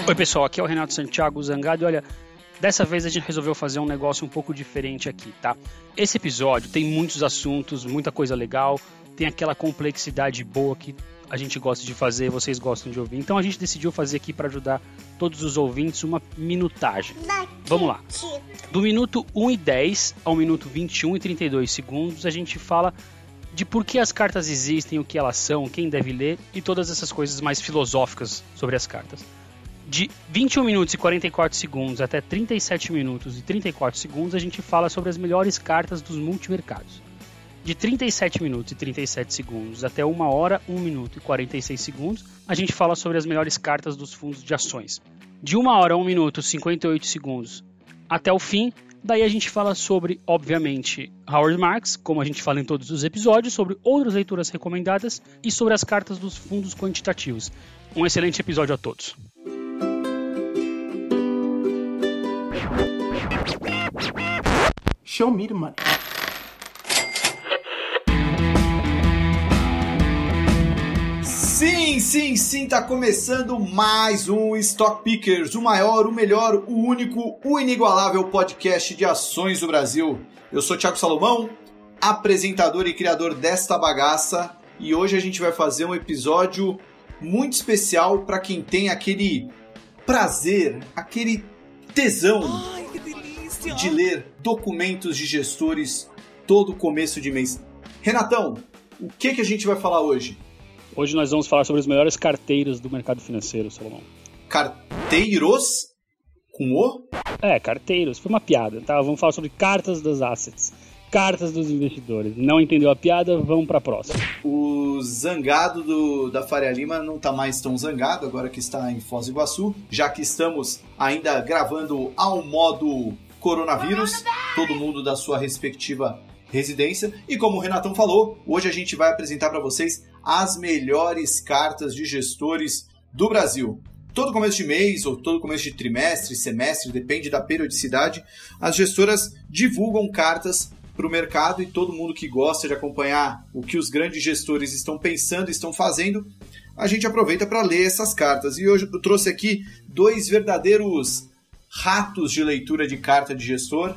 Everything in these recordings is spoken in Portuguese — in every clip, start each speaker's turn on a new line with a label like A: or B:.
A: Oi pessoal, aqui é o Renato Santiago Zangado e olha, dessa vez a gente resolveu fazer um negócio um pouco diferente aqui, tá? Esse episódio tem muitos assuntos, muita coisa legal, tem aquela complexidade boa que a gente gosta de fazer, vocês gostam de ouvir. Então a gente decidiu fazer aqui para ajudar todos os ouvintes uma minutagem. Vamos lá. Do minuto 1 e 10 ao minuto 21 e 32 segundos, a gente fala de por que as cartas existem, o que elas são, quem deve ler e todas essas coisas mais filosóficas sobre as cartas. De 21 minutos e 44 segundos até 37 minutos e 34 segundos, a gente fala sobre as melhores cartas dos multimercados. De 37 minutos e 37 segundos até 1 hora, 1 minuto e 46 segundos, a gente fala sobre as melhores cartas dos fundos de ações. De 1 hora, 1 minuto e 58 segundos até o fim, daí a gente fala sobre, obviamente, Howard Marks, como a gente fala em todos os episódios, sobre outras leituras recomendadas e sobre as cartas dos fundos quantitativos. Um excelente episódio a todos.
B: Show me the money. Sim, tá começando mais um Stock Pickers, o maior, o melhor, o único, o inigualável podcast de ações do Brasil. Eu sou Thiago Salomão, apresentador e criador desta bagaça, e hoje a gente vai fazer um episódio muito especial para quem tem aquele prazer, aquele tesão de ler documentos de gestores todo começo de mês. Renatão, o que a gente vai falar hoje?
A: Hoje nós vamos falar sobre os melhores carteiros do mercado financeiro, Salomão.
B: Carteiros? Com O?
A: Carteiros. Foi uma piada, tá? Vamos falar sobre cartas das assets, cartas dos investidores. Não entendeu a piada? Vamos para a próxima.
B: O zangado da Faria Lima não está mais tão zangado, agora que está em Foz do Iguaçu, já que estamos ainda gravando ao modo coronavírus, todo mundo da sua respectiva residência. E como o Renatão falou, hoje a gente vai apresentar para vocês as melhores cartas de gestores do Brasil. Todo começo de mês ou todo começo de trimestre, semestre, depende da periodicidade, as gestoras divulgam cartas para o mercado e todo mundo que gosta de acompanhar o que os grandes gestores estão pensando, estão fazendo, a gente aproveita para ler essas cartas. E hoje eu trouxe aqui dois verdadeiros ratos de leitura de carta de gestor,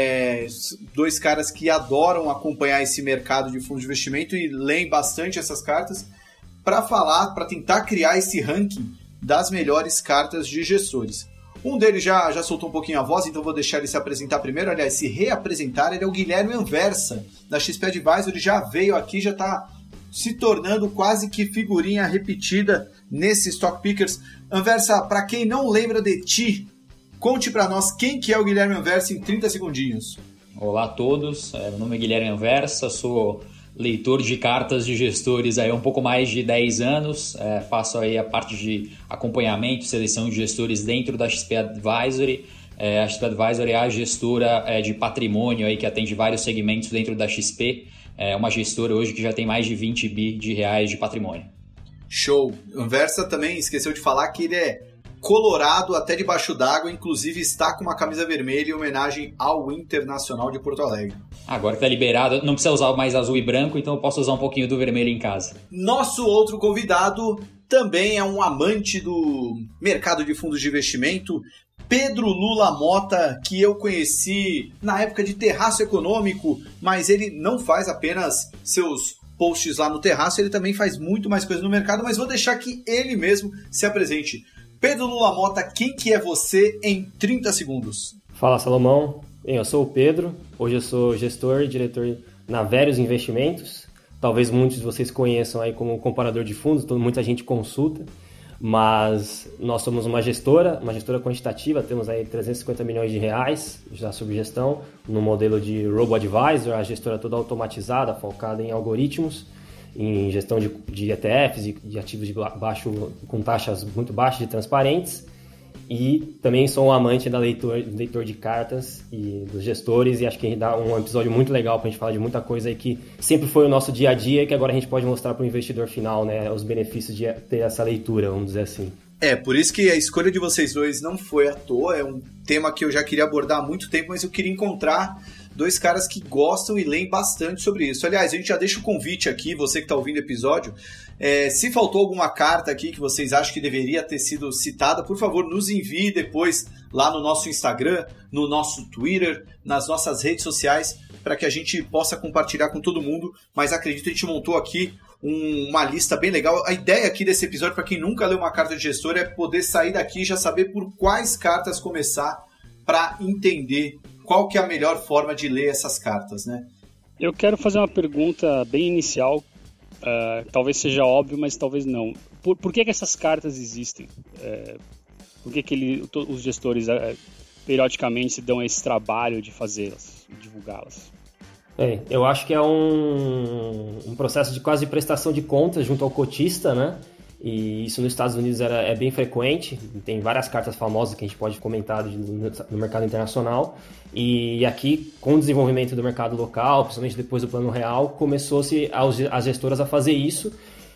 B: dois caras que adoram acompanhar esse mercado de fundos de investimento e leem bastante essas cartas para tentar criar esse ranking das melhores cartas de gestores. Um deles já soltou um pouquinho a voz, então vou deixar ele se apresentar primeiro. Aliás, se reapresentar, ele é o Guilherme Anversa, da XP Advisor. Ele já veio aqui, já está se tornando quase que figurinha repetida nesse Stock Pickers. Anversa, para quem não lembra de ti, conte para nós quem que é o Guilherme Anversa em 30 segundinhos.
C: Olá a todos, meu nome é Guilherme Anversa, sou leitor de cartas de gestores há um pouco mais de 10 anos, faço aí a parte de acompanhamento, seleção de gestores dentro da XP Advisory. A XP Advisory é a gestora de patrimônio aí que atende vários segmentos dentro da XP, é uma gestora hoje que já tem mais de 20 bi de reais de patrimônio.
B: Show! Anversa também esqueceu de falar que ele é colorado até debaixo d'água, inclusive está com uma camisa vermelha em homenagem ao Internacional de Porto Alegre.
C: Agora que está liberado, não precisa usar mais azul e branco, então eu posso usar um pouquinho do vermelho em casa.
B: Nosso outro convidado também é um amante do mercado de fundos de investimento, Pedro Lula Mota, que eu conheci na época de Terraço Econômico, mas ele não faz apenas seus posts lá no Terraço, ele também faz muito mais coisa no mercado, mas vou deixar que ele mesmo se apresente. Pedro Lula Mota, quem que é você em 30 segundos?
D: Fala, Salomão. Bem, eu sou o Pedro. Hoje eu sou gestor e diretor na Verius Investimentos. Talvez muitos de vocês conheçam aí como comparador de fundos, muita gente consulta. Mas nós somos uma gestora quantitativa, temos aí 350 milhões de reais já sob gestão, no modelo de robo-advisor, a gestora toda automatizada, focada em algoritmos, em gestão de ETFs e de ativos com taxas muito baixas e transparentes. E também sou um amante da leitor de cartas e dos gestores, e acho que a gente dá um episódio muito legal para a gente falar de muita coisa aí que sempre foi o nosso dia a dia e que agora a gente pode mostrar para o investidor final, né, os benefícios de ter essa leitura, vamos dizer assim.
B: Por isso que a escolha de vocês dois não foi à toa, é um tema que eu já queria abordar há muito tempo, mas eu queria encontrar dois caras que gostam e leem bastante sobre isso. Aliás, a gente já deixa o convite aqui, você que está ouvindo o episódio, se faltou alguma carta aqui que vocês acham que deveria ter sido citada, por favor, nos envie depois lá no nosso Instagram, no nosso Twitter, nas nossas redes sociais, para que a gente possa compartilhar com todo mundo. Mas acredito que a gente montou aqui uma lista bem legal. A ideia aqui desse episódio, para quem nunca leu uma carta de gestor, é poder sair daqui e já saber por quais cartas começar para entender qual que é a melhor forma de ler essas cartas, né?
A: Eu quero fazer uma pergunta bem inicial, talvez seja óbvio, mas talvez não. Por que essas cartas existem? Por que os gestores periodicamente se dão esse trabalho de fazê-las, divulgá-las?
D: Eu acho que é um processo de quase prestação de contas junto ao cotista, né? E isso nos Estados Unidos é bem frequente, tem várias cartas famosas que a gente pode comentar no mercado internacional, e aqui, com o desenvolvimento do mercado local, principalmente depois do Plano Real, começou-se as gestoras a fazer isso,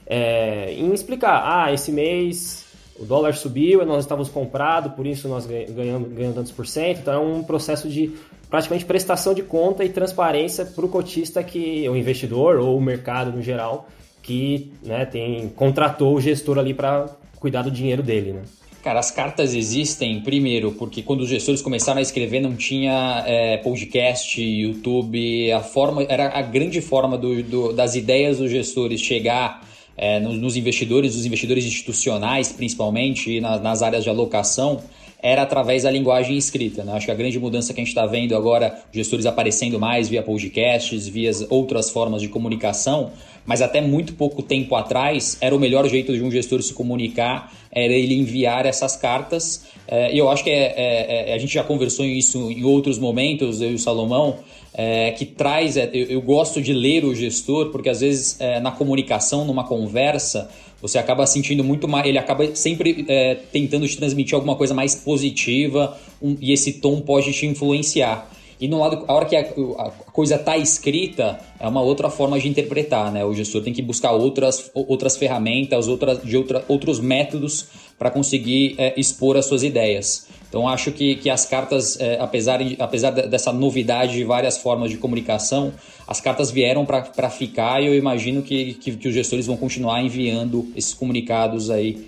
D: em explicar, esse mês o dólar subiu e nós estávamos comprados, por isso nós ganhamos tantos por cento, então é um processo de praticamente prestação de conta e transparência para o cotista, o investidor ou o mercado no geral, que, né, contratou o gestor ali para cuidar do dinheiro dele, né?
C: Cara, as cartas existem, primeiro, porque quando os gestores começaram a escrever não tinha podcast, YouTube, era a grande forma das ideias dos gestores chegar nos investidores, os investidores institucionais principalmente, e nas áreas de alocação, era através da linguagem escrita, né? Acho que a grande mudança que a gente está vendo agora, gestores aparecendo mais via podcasts, via outras formas de comunicação, mas até muito pouco tempo atrás era o melhor jeito de um gestor se comunicar, era ele enviar essas cartas. E eu acho que a gente já conversou isso em outros momentos, eu e o Salomão, que traz... Eu gosto de ler o gestor, porque às vezes na comunicação, numa conversa, você acaba sentindo muito mais... Ele acaba sempre tentando te transmitir alguma coisa mais positiva, e esse tom pode te influenciar. E no lado, a hora que a coisa está escrita, é uma outra forma de interpretar, né? O gestor tem que buscar outras ferramentas, outros métodos para conseguir expor as suas ideias. Então, acho que as cartas, apesar dessa novidade de várias formas de comunicação, as cartas vieram para ficar, e eu imagino que os gestores vão continuar enviando esses comunicados aí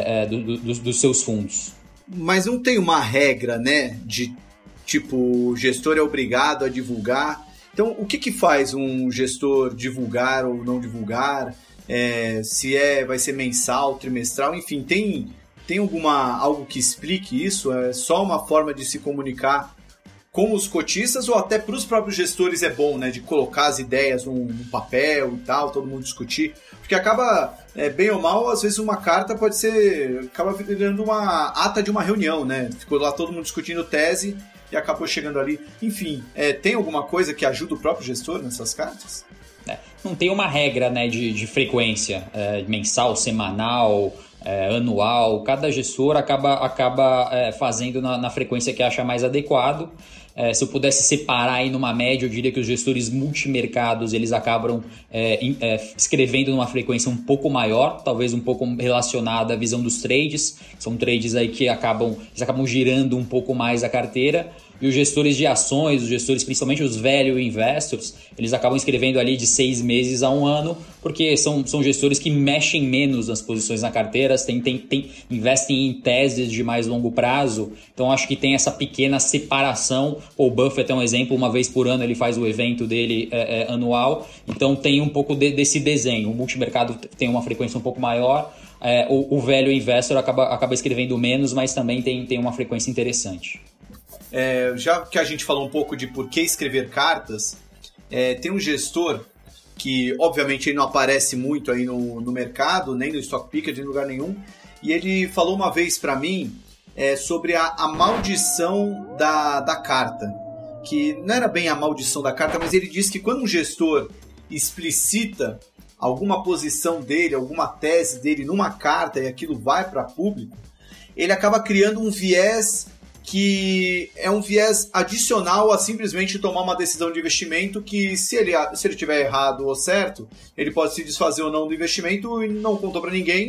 C: dos seus fundos.
B: Mas não tem uma regra, né, de tipo, o gestor é obrigado a divulgar. Então, o que faz um gestor divulgar ou não divulgar? Se vai ser mensal, trimestral, enfim, tem algo que explique isso? É só uma forma de se comunicar com os cotistas, ou até para os próprios gestores é bom, né, de colocar as ideias num papel e tal, todo mundo discutir? Porque acaba, bem ou mal, às vezes uma carta acaba virando uma ata de uma reunião, né? Ficou lá todo mundo discutindo tese e acabou chegando ali. Enfim, tem alguma coisa que ajuda o próprio gestor nessas cartas?
C: Não tem uma regra, né, de frequência, mensal, semanal, anual. Cada gestor acaba fazendo na frequência que acha mais adequado. Se eu pudesse separar aí numa média, eu diria que os gestores multimercados, eles acabam escrevendo numa frequência um pouco maior, talvez um pouco relacionada à visão dos trades. São trades aí que acabam girando um pouco mais a carteira. E os gestores de ações, os gestores, principalmente os value investors, eles acabam escrevendo ali de 6 meses a 1 ano, porque são gestores que mexem menos nas posições na carteira, investem em teses de mais longo prazo. Então, acho que tem essa pequena separação. O Buffett é um exemplo, uma vez por ano ele faz o evento dele anual. Então, tem um pouco desse desenho. O multimercado tem uma frequência um pouco maior. O value investor acaba escrevendo menos, mas também tem uma frequência interessante.
B: Já que a gente falou um pouco de por que escrever cartas, tem um gestor que obviamente ele não aparece muito aí no mercado, nem no Stock Picker, nem em lugar nenhum, e ele falou uma vez para mim sobre a maldição da carta, que não era bem a maldição da carta, mas ele disse que quando um gestor explicita alguma posição dele, alguma tese dele numa carta e aquilo vai para público, ele acaba criando um viés que é um viés adicional a simplesmente tomar uma decisão de investimento que, se ele tiver errado ou certo, ele pode se desfazer ou não do investimento e não contou para ninguém,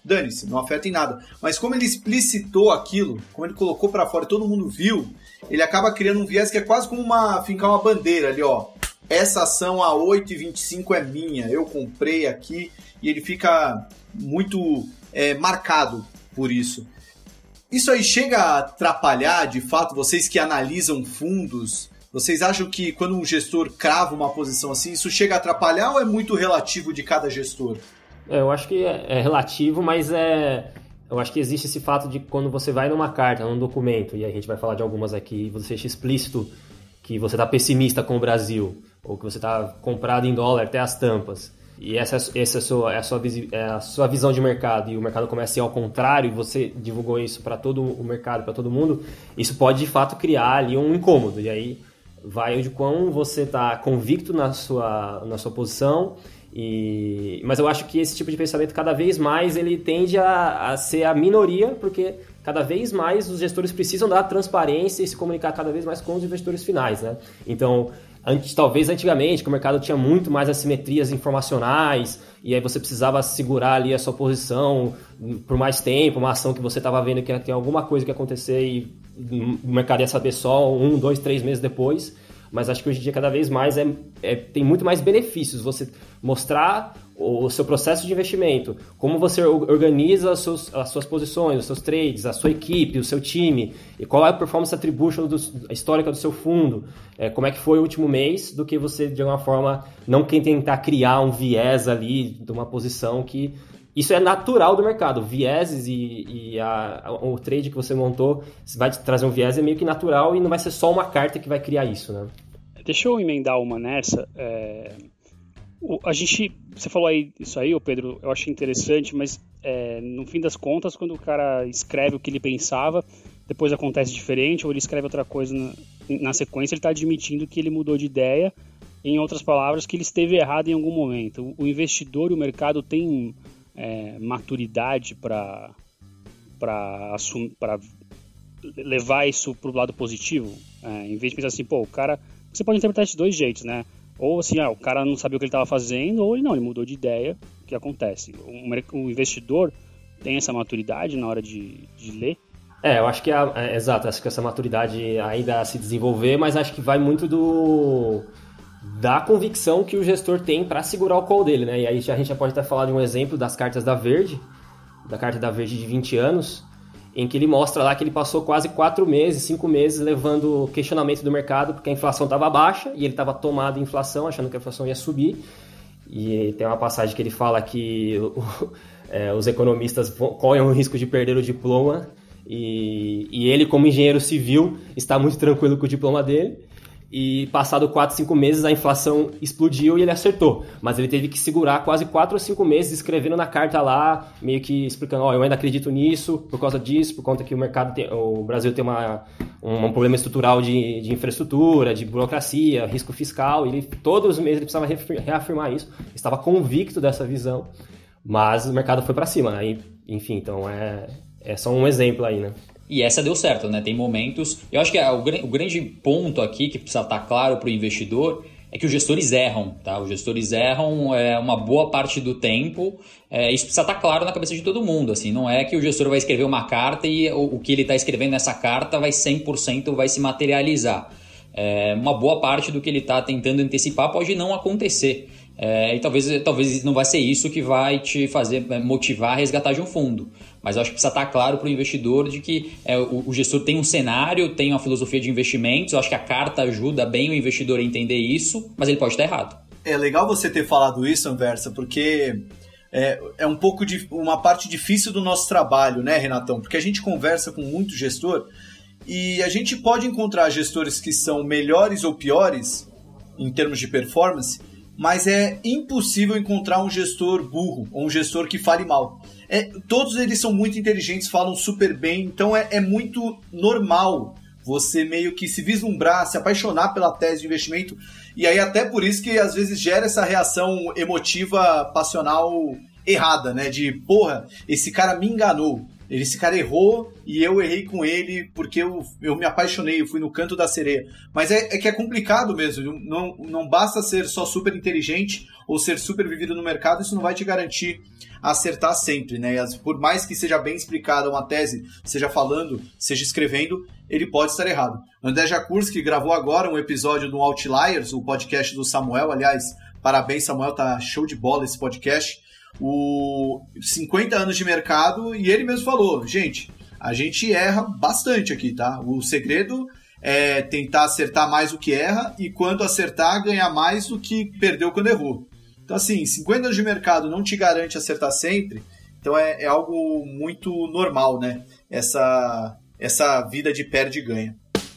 B: dane-se, não afeta em nada. Mas como ele explicitou aquilo, como ele colocou pra fora e todo mundo viu, ele acaba criando um viés que é quase como fincar uma bandeira ali, ó. Essa ação a 8,25 é minha, eu comprei aqui, e ele fica muito marcado por isso. Isso aí chega a atrapalhar, de fato, vocês que analisam fundos? Vocês acham que quando um gestor crava uma posição assim, isso chega a atrapalhar ou é muito relativo de cada gestor?
D: Eu acho que é relativo, mas eu acho que existe esse fato de quando você vai numa carta, num documento, e a gente vai falar de algumas aqui, você deixa explícito que você está pessimista com o Brasil, ou que você está comprado em dólar até as tampas, e essa é a sua visão de mercado, e o mercado começa a ser ao contrário, e você divulgou isso para todo o mercado, para todo mundo, isso pode de fato criar ali um incômodo, e aí vai de quão você está convicto na sua posição, mas eu acho que esse tipo de pensamento cada vez mais ele tende a ser a minoria, porque cada vez mais os gestores precisam dar transparência e se comunicar cada vez mais com os investidores finais, né? Então, talvez antigamente, que o mercado tinha muito mais assimetrias informacionais, e aí você precisava segurar ali a sua posição por mais tempo, uma ação que você estava vendo que tem alguma coisa que ia acontecer e o mercado ia saber só 1, 2, 3 meses depois. Mas acho que hoje em dia cada vez mais tem muito mais benefícios você mostrar o seu processo de investimento, como você organiza as suas posições, os seus trades, a sua equipe, o seu time, e qual é a performance attribution histórica do seu fundo, como é que foi o último mês, do que você, de alguma forma, não tentar criar um viés ali de uma posição que... Isso é natural do mercado, vieses o trade que você montou vai te trazer um viés, é meio que natural e não vai ser só uma carta que vai criar isso, né?
A: Deixa eu emendar uma nessa. Você falou aí isso aí, Pedro, eu achei interessante, mas no fim das contas, quando o cara escreve o que ele pensava, depois acontece diferente, ou ele escreve outra coisa na sequência, ele está admitindo que ele mudou de ideia, em outras palavras, que ele esteve errado em algum momento. O investidor e o mercado têm maturidade para levar isso para o lado positivo, em vez de pensar assim, o cara, você pode interpretar de dois jeitos, né? Ou assim, o cara não sabia o que ele estava fazendo, ou ele mudou de ideia, o que acontece? O investidor tem essa maturidade na hora de ler?
D: Eu acho que exato, acho que essa maturidade ainda a se desenvolver, mas acho que vai muito da convicção que o gestor tem para segurar o call dele, né? E aí a gente já pode até falar de um exemplo das cartas da Verde, da carta da Verde de 20 anos, em que ele mostra lá que ele passou quase 4 meses, 5 meses levando questionamento do mercado porque a inflação estava baixa e ele estava tomado em inflação, achando que a inflação ia subir. E tem uma passagem que ele fala que os economistas correm o risco de perder o diploma e ele, como engenheiro civil, está muito tranquilo com o diploma dele. E passado 4, 5 meses a inflação explodiu e ele acertou, mas ele teve que segurar quase 4 ou 5 meses escrevendo na carta lá, meio que explicando, eu ainda acredito nisso, por causa disso, por conta que o Brasil tem um problema estrutural de infraestrutura, de burocracia, risco fiscal, e todos os meses ele precisava reafirmar isso, estava convicto dessa visão, mas o mercado foi para cima, né? Enfim, então é só um exemplo aí, né?
C: E essa deu certo, né? Tem momentos... Eu acho que o grande ponto aqui que precisa estar claro para o investidor é que os gestores erram, tá? Os gestores erram uma boa parte do tempo. Isso precisa estar claro na cabeça de todo mundo, assim. Não é que o gestor vai escrever uma carta e o que ele está escrevendo nessa carta vai 100% vai se materializar. Uma boa parte do que ele está tentando antecipar pode não acontecer. E talvez não vai ser isso que vai te fazer motivar a resgatar de um fundo. Mas eu acho que precisa estar claro para o investidor de que o gestor tem um cenário, tem uma filosofia de investimentos. Eu acho que a carta ajuda bem o investidor a entender isso, mas ele pode estar errado.
B: É legal você ter falado isso, Anversa, porque é um pouco de uma parte difícil do nosso trabalho, né, Renatão? Porque a gente conversa com muito gestor e a gente pode encontrar gestores que são melhores ou piores em termos de performance, mas é impossível encontrar um gestor burro ou um gestor que fale mal. Todos eles são muito inteligentes, falam super bem, então é muito normal você meio que se vislumbrar, se apaixonar pela tese de investimento, e aí até por isso que às vezes gera essa reação emotiva, passional errada, né? De, esse cara me enganou. esse cara errou e eu errei com ele porque eu me apaixonei, eu fui no canto da sereia. Mas é que é complicado mesmo, não basta ser só super inteligente ou ser super vivido no mercado, isso não vai te garantir acertar sempre, né? Por mais que seja bem explicada uma tese, seja falando, seja escrevendo, ele pode estar errado. André Jakurski gravou agora um episódio do Outliers, o podcast do Samuel, aliás, parabéns Samuel, tá show de bola esse podcast. 50 anos de mercado, e ele mesmo falou, gente, a gente erra bastante aqui, tá? O segredo é tentar acertar mais do que erra e quando acertar, ganhar mais do que perdeu quando errou. Então assim, 50 anos de mercado não te garante acertar sempre, então é algo muito normal, né? Essa vida de perde e ganha.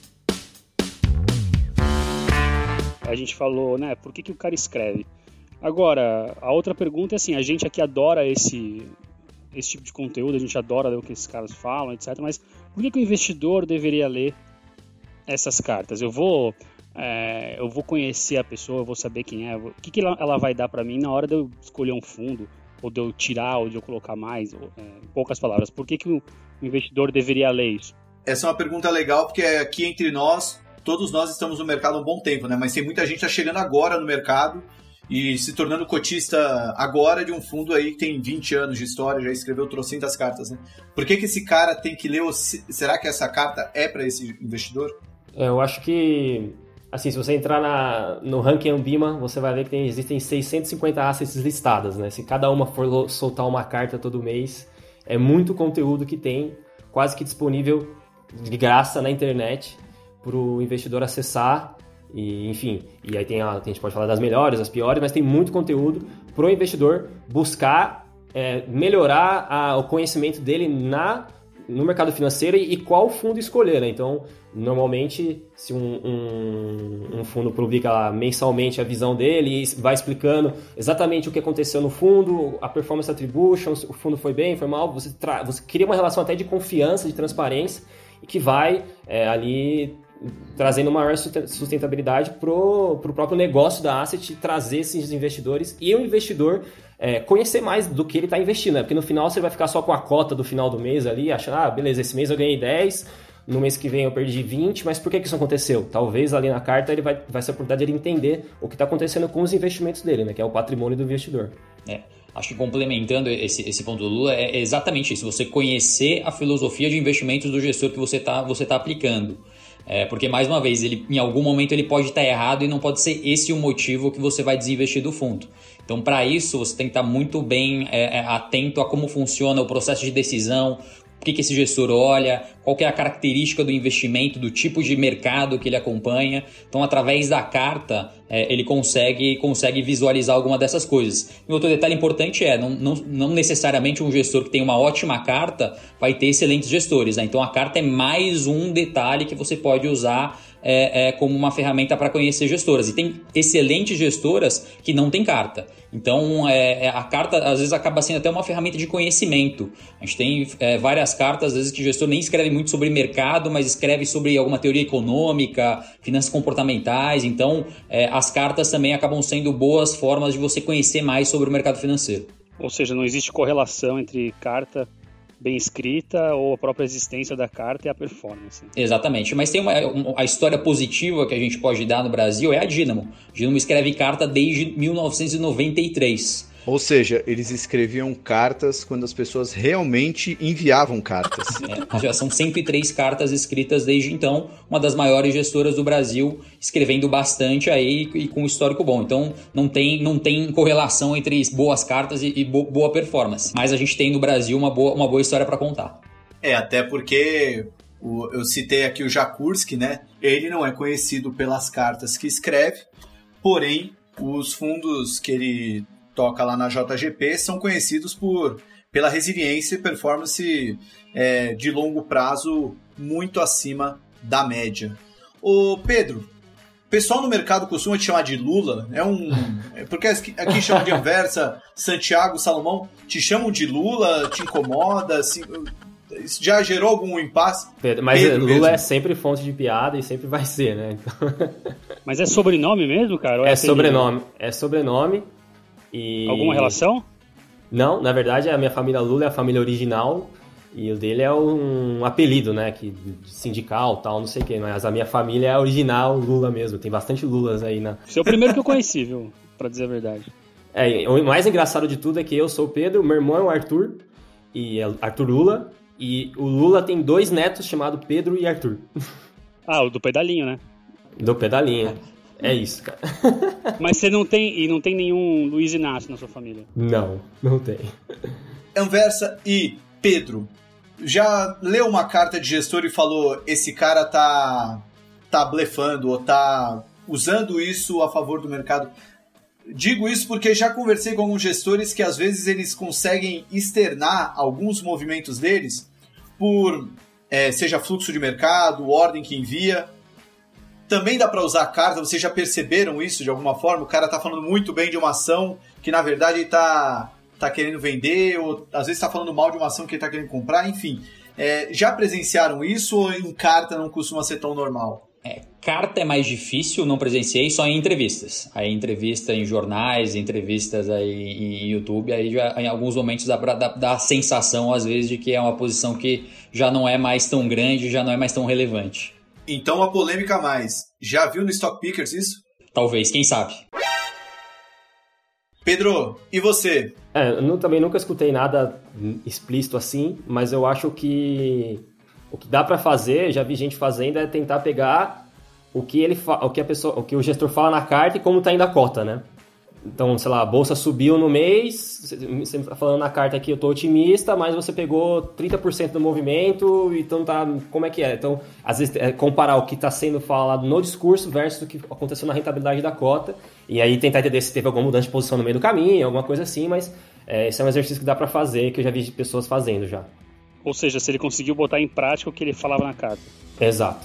A: A gente falou, né, por que o cara escreve? Agora, a outra pergunta é assim, a gente aqui adora esse tipo de conteúdo, a gente adora ler o que esses caras falam, etc. Mas por que o investidor deveria ler essas cartas? Eu vou conhecer a pessoa, eu vou saber quem é, o que ela vai dar para mim na hora de eu escolher um fundo, ou de eu tirar, ou de eu colocar mais, em poucas palavras. Por que o investidor deveria ler isso?
B: Essa é uma pergunta legal, porque aqui entre nós, todos nós estamos no mercado há um bom tempo, né? Mas tem muita gente que está chegando agora no mercado e se tornando cotista agora de um fundo aí que tem 20 anos de história, já escreveu trocentas cartas, né? Por que esse cara tem que ler? Será que essa carta é para esse investidor?
D: Eu acho que, assim, se você entrar no ranking Ambima, você vai ver que existem 650 assets listadas, né? Se cada uma for soltar uma carta todo mês, é muito conteúdo que tem, quase que disponível de graça na internet para o investidor acessar. E, enfim, e aí a gente pode falar das melhores, das piores, mas tem muito conteúdo para o investidor buscar melhorar o conhecimento dele no mercado financeiro e qual fundo escolher, né? Então, normalmente, se um fundo publica lá mensalmente a visão dele e vai explicando exatamente o que aconteceu no fundo, a performance attribution, o fundo foi bem, foi mal, você cria uma relação até de confiança, de transparência, e que vai ali trazendo maior sustentabilidade para o próprio negócio da asset, trazer esses investidores e o investidor conhecer mais do que ele está investindo, né? Porque no final você vai ficar só com a cota do final do mês ali, achando, beleza, esse mês eu ganhei 10, no mês que vem eu perdi 20, mas por que isso aconteceu? Talvez ali na carta ele vai ser a oportunidade de ele entender o que está acontecendo com os investimentos dele, né? Que é o patrimônio do investidor.
C: Acho que complementando esse ponto do Lula, é exatamente isso, você conhecer a filosofia de investimentos do gestor que você tá aplicando. Porque, mais uma vez, em algum momento ele pode estar errado e não pode ser esse o motivo que você vai desinvestir do fundo. Então, para isso, você tem que estar muito bem atento a como funciona o processo de decisão, o que esse gestor olha, qual que é a característica do investimento, do tipo de mercado que ele acompanha. Então, através da carta, ele consegue visualizar alguma dessas coisas. E outro detalhe importante não necessariamente um gestor que tem uma ótima carta vai ter excelentes gestores, né? Então, a carta é mais um detalhe que você pode usar como uma ferramenta para conhecer gestoras. E tem excelentes gestoras que não têm carta. Então, a carta, às vezes, acaba sendo até uma ferramenta de conhecimento. A gente tem várias cartas, às vezes, que o gestor nem escreve muito sobre mercado, mas escreve sobre alguma teoria econômica, finanças comportamentais. Então, as cartas também acabam sendo boas formas de você conhecer mais sobre o mercado financeiro.
A: Ou seja, não existe correlação entre carta bem escrita ou a própria existência da carta e a performance.
C: Exatamente, mas tem a história positiva que a gente pode dar no Brasil é a Dynamo. A Dynamo escreve carta desde 1993.
E: Ou seja, eles escreviam cartas quando as pessoas realmente enviavam cartas.
C: Já são 103 cartas escritas desde então, uma das maiores gestoras do Brasil, escrevendo bastante aí e com um histórico bom. Então, não tem correlação entre boas cartas e boa performance. Mas a gente tem no Brasil uma boa história para contar.
B: Até porque eu citei aqui o Jakurski, né? Ele não é conhecido pelas cartas que escreve, porém, os fundos que ele toca lá na JGP são conhecidos pela resiliência e performance de longo prazo muito acima da média. Ô Pedro, o pessoal no mercado costuma te chamar de Lula, porque aqui chamam de Anversa, Santiago, Salomão, te chamam de Lula, te incomoda, assim, isso já gerou algum impasse?
D: Mas Pedro Lula mesmo é sempre fonte de piada e sempre vai ser, né? Então...
A: Mas é sobrenome mesmo, cara? Ou
D: é sobrenome, E...
A: Alguma relação?
D: Não, na verdade a minha família Lula é a família original E o dele é um apelido, né? Que, sindical, tal, não sei o quê. Mas a minha família é original Lula mesmo. Tem bastante Lulas aí na...
A: Você é o primeiro que eu conheci, viu? Pra dizer a verdade.
D: O mais engraçado de tudo é que eu sou o Pedro, meu irmão é o Arthur, e é Arthur Lula, e o Lula tem 2 netos chamados Pedro e Arthur.
A: Ah, o do pedalinho, né?
D: Do pedalinho. É isso, cara.
A: Mas você não tem nenhum Luiz Inácio na sua família?
D: Não tem.
B: Anversa e Pedro, já leu uma carta de gestor e falou, esse cara tá blefando ou tá usando isso a favor do mercado? Digo isso porque já conversei com alguns gestores que às vezes eles conseguem externar alguns movimentos deles por, seja fluxo de mercado, ordem que envia. Também dá para usar a carta, vocês já perceberam isso de alguma forma? O cara tá falando muito bem de uma ação que na verdade tá querendo vender, ou às vezes tá falando mal de uma ação que ele tá querendo comprar, enfim. Já presenciaram isso ou em carta não costuma ser tão normal?
C: Carta é mais difícil, não presenciei, só em entrevistas. Aí entrevista em jornais, entrevistas aí em YouTube, aí já em alguns momentos dá pra dar a sensação, às vezes, de que é uma posição que já não é mais tão grande, já não é mais tão relevante.
B: Então a polêmica a mais. Já viu no Stock Pickers isso?
C: Talvez, quem sabe?
B: Pedro, e você?
D: Eu também nunca escutei nada explícito assim, mas eu acho que o que dá pra fazer, já vi gente fazendo, é tentar pegar o que o gestor fala na carta e como tá indo a cota, né? Então, sei lá, a bolsa subiu no mês, você tá falando na carta aqui, eu tô otimista, mas você pegou 30% do movimento, então tá, como é que é? Então, às vezes, comparar o que tá sendo falado no discurso versus o que aconteceu na rentabilidade da cota, e aí tentar entender se teve alguma mudança de posição no meio do caminho, alguma coisa assim, mas esse é um exercício que dá pra fazer, que eu já vi pessoas fazendo já.
A: Ou seja, se ele conseguiu botar em prática o que ele falava na carta.
D: Exato.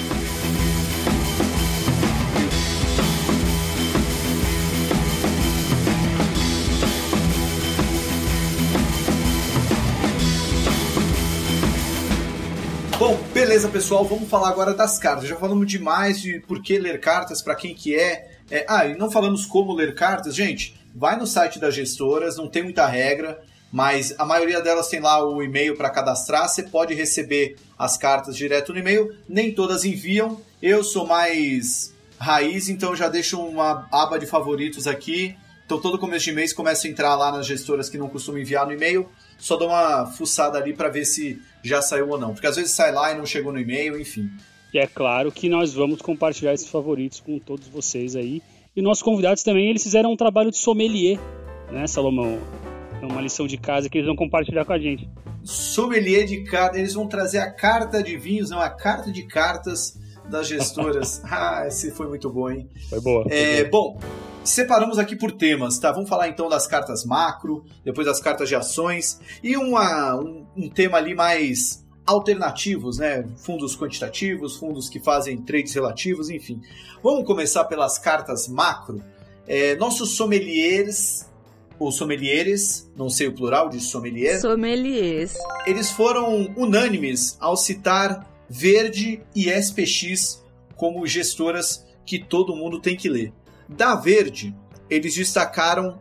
B: Bom, beleza, pessoal, vamos falar agora das cartas. Já falamos demais de por que ler cartas, para quem que é. E não falamos como ler cartas. Gente, vai no site das gestoras, não tem muita regra, mas a maioria delas tem lá o e-mail para cadastrar. Você pode receber as cartas direto no e-mail, nem todas enviam. Eu sou mais raiz, então já deixo uma aba de favoritos aqui. Então todo começo de mês começo a entrar lá nas gestoras que não costumam enviar no e-mail. Só dou uma fuçada ali para ver se já saiu ou não. Porque às vezes sai lá e não chegou no e-mail, enfim.
A: E é claro que nós vamos compartilhar esses favoritos com todos vocês aí. E nossos convidados também, eles fizeram um trabalho de sommelier, né, Salomão? É uma lição de casa que eles vão compartilhar com a gente.
B: Sommelier de carta, eles vão trazer a carta de vinhos, não, a carta de cartas das gestoras. Esse foi muito bom, hein?
A: Foi boa.
B: Bom, separamos aqui por temas, tá? Vamos falar então das cartas macro, depois das cartas de ações e um tema ali mais alternativos, né? Fundos quantitativos, fundos que fazem trades relativos, enfim. Vamos começar pelas cartas macro. Nossos sommeliers, ou sommelieres, não sei o plural de sommelier.
F: Sommeliers.
B: Eles foram unânimes ao citar Verde e SPX como gestoras que todo mundo tem que ler. Da Verde, eles destacaram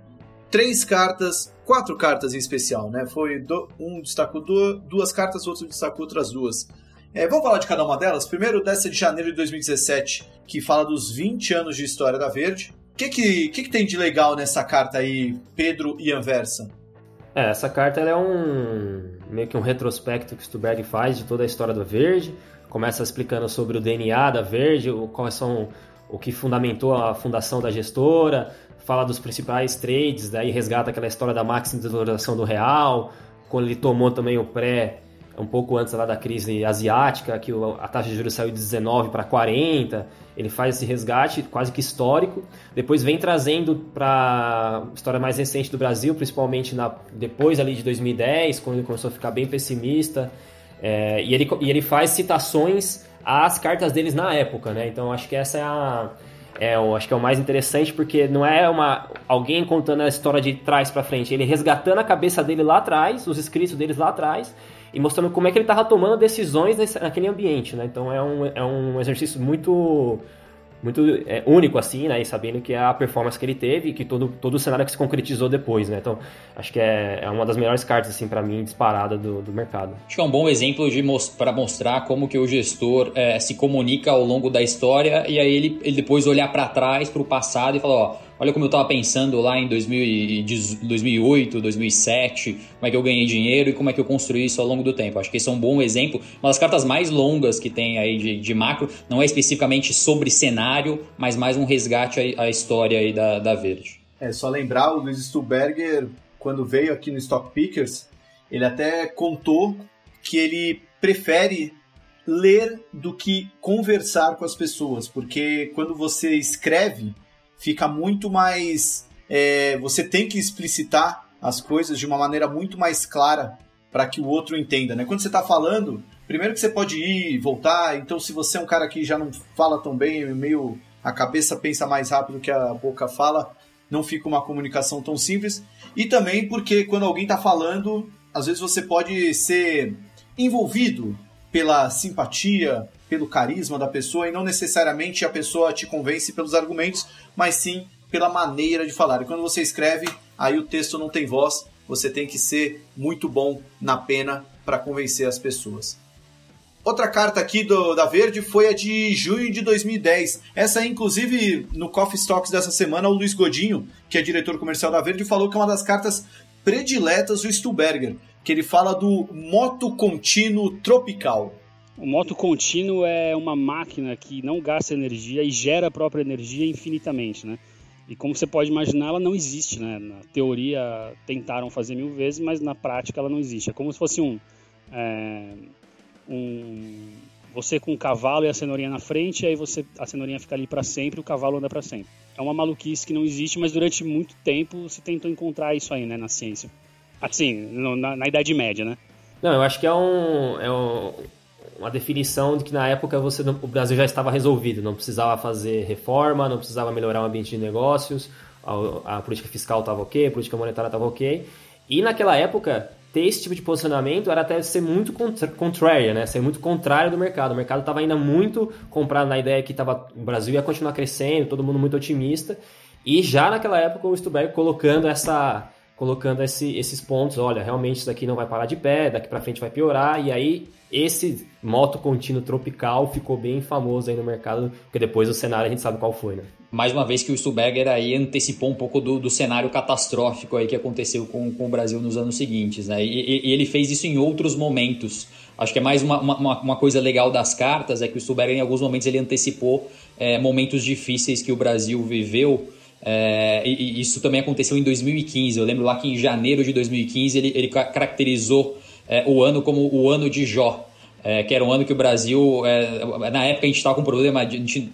B: 4 cartas em especial, né? Um destacou 2 cartas, outro destacou outras 2. Vamos falar de cada uma delas? Primeiro, dessa de janeiro de 2017, que fala dos 20 anos de história da Verde. O que tem de legal nessa carta aí, Pedro e Anversa?
D: Essa carta ela é meio que um retrospecto que o Stuberg faz de toda a história da Verde. Começa explicando sobre o DNA da Verde, o que fundamentou a fundação da gestora, fala dos principais trades, daí resgata aquela história da máxima desvalorização do real, quando ele tomou também o um pouco antes lá da crise asiática, que a taxa de juros saiu de 19 para 40, ele faz esse resgate quase que histórico, depois vem trazendo para a história mais recente do Brasil, principalmente depois ali de 2010, quando ele começou a ficar bem pessimista, e ele faz citações às cartas deles na época, né? Então acho que essa acho que é o mais interessante, porque não é alguém contando a história de trás para frente, ele resgatando a cabeça dele lá atrás, os escritos deles lá atrás, e mostrando como é que ele estava tomando decisões naquele ambiente, né? Então é um exercício muito, muito único, assim, né? E sabendo que é a performance que ele teve e que todo o cenário que se concretizou depois, né? Então, acho que é uma das melhores cartas, assim, para mim, disparada do mercado.
C: Acho que é um bom exemplo para mostrar como que o gestor se comunica ao longo da história e aí ele depois olhar para trás, para o passado e falar, ó, olha como eu estava pensando lá em 2008, 2007, como é que eu ganhei dinheiro e como é que eu construí isso ao longo do tempo. Acho que esse é um bom exemplo. Uma das cartas mais longas que tem aí de macro, não é especificamente sobre cenário, mas mais um resgate à história aí da Verde.
B: É só lembrar, o Luiz Stuhlberger, quando veio aqui no Stock Pickers, ele até contou que ele prefere ler do que conversar com as pessoas, porque quando você escreve, fica muito mais... você tem que explicitar as coisas de uma maneira muito mais clara para que o outro entenda, né? Quando você está falando, primeiro que você pode ir e voltar, então se você é um cara que já não fala tão bem, meio a cabeça pensa mais rápido que a boca fala, não fica uma comunicação tão simples. E também porque quando alguém está falando, às vezes você pode ser envolvido pela simpatia, pelo carisma da pessoa, e não necessariamente a pessoa te convence pelos argumentos, mas sim pela maneira de falar. E quando você escreve, aí o texto não tem voz, você tem que ser muito bom na pena para convencer as pessoas. Outra carta aqui da Verde foi a de junho de 2010. Essa, inclusive, no Coffee Stocks dessa semana, o Luiz Godinho, que é diretor comercial da Verde, falou que é uma das cartas prediletas do Stuhlberger, que ele fala do moto contínuo tropical.
A: O moto contínuo é uma máquina que não gasta energia e gera a própria energia infinitamente, né? E como você pode imaginar, ela não existe, né? Na teoria tentaram fazer 1000 vezes, mas na prática ela não existe. É como se fosse você com um cavalo e a cenourinha na frente, e aí a cenourinha fica ali para sempre, o cavalo anda para sempre. É uma maluquice que não existe, mas durante muito tempo se tentou encontrar isso aí, né, na ciência. Assim, na Idade Média, né?
D: Não, eu acho que é uma definição de que na época o Brasil já estava resolvido, não precisava fazer reforma, não precisava melhorar o ambiente de negócios, a política fiscal estava ok, a política monetária estava ok, e naquela época ter esse tipo de posicionamento era até ser muito contrário, né? Ser muito contrário do mercado. O mercado estava ainda muito comprado na ideia que o Brasil ia continuar crescendo, todo mundo muito otimista, e já naquela época o Stuhlberger colocando esses pontos, olha, realmente isso daqui não vai parar de pé, daqui para frente vai piorar, e aí esse moto contínuo tropical ficou bem famoso aí no mercado, porque depois o cenário a gente sabe qual foi, né?
C: Mais uma vez que o Stuhlberger aí antecipou um pouco do cenário catastrófico aí que aconteceu com o Brasil nos anos seguintes, né? E ele fez isso em outros momentos. Acho que é mais uma coisa legal das cartas, é que o Stuhlberger em alguns momentos ele antecipou momentos difíceis que o Brasil viveu. E isso também aconteceu em 2015. Eu lembro lá que em janeiro de 2015 ele caracterizou o ano como o ano de Jó, que era um ano que o Brasil, na época a gente estava com problema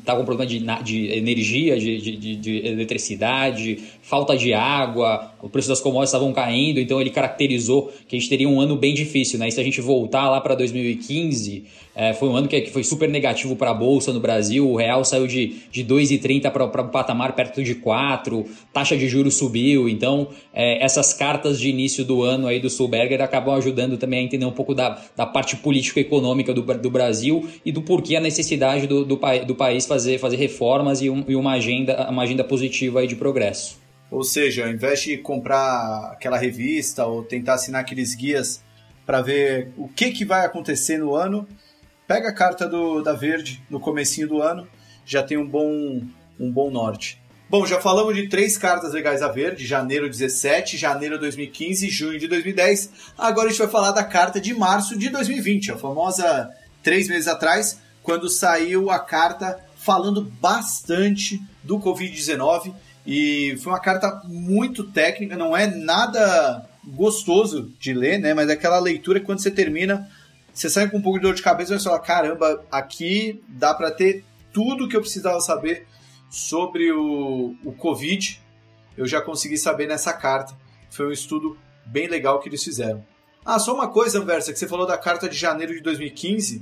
C: de energia, de eletricidade, falta de água, o preço das commodities estavam caindo, então ele caracterizou que a gente teria um ano bem difícil, né? E se a gente voltar lá para 2015, foi um ano que foi super negativo para a Bolsa no Brasil, o real saiu de 2,30 para um patamar perto de 4, taxa de juros subiu, então essas cartas de início do ano aí do Stuhlberger acabam ajudando também a entender um pouco da parte político-econômica do Brasil e do porquê a necessidade do país fazer reformas e uma agenda positiva aí de progresso.
B: Ou seja, ao invés de comprar aquela revista ou tentar assinar aqueles guias para ver o que vai acontecer no ano, pega a carta da Verde no comecinho do ano, já tem um bom norte. Bom, já falamos de 3 cartas legais da Verde, janeiro 17, janeiro 2015 e junho de 2010. Agora a gente vai falar da carta de março de 2020, a famosa 3 meses atrás, quando saiu a carta falando bastante do Covid-19. E foi uma carta muito técnica, não é nada gostoso de ler, né? Mas é aquela leitura que quando você termina, você sai com um pouco de dor de cabeça e vai falar, caramba, aqui dá para ter tudo que eu precisava saber sobre o Covid. Eu já consegui saber nessa carta. Foi um estudo bem legal que eles fizeram. Só uma coisa, Anversa, que você falou da carta de janeiro de 2015...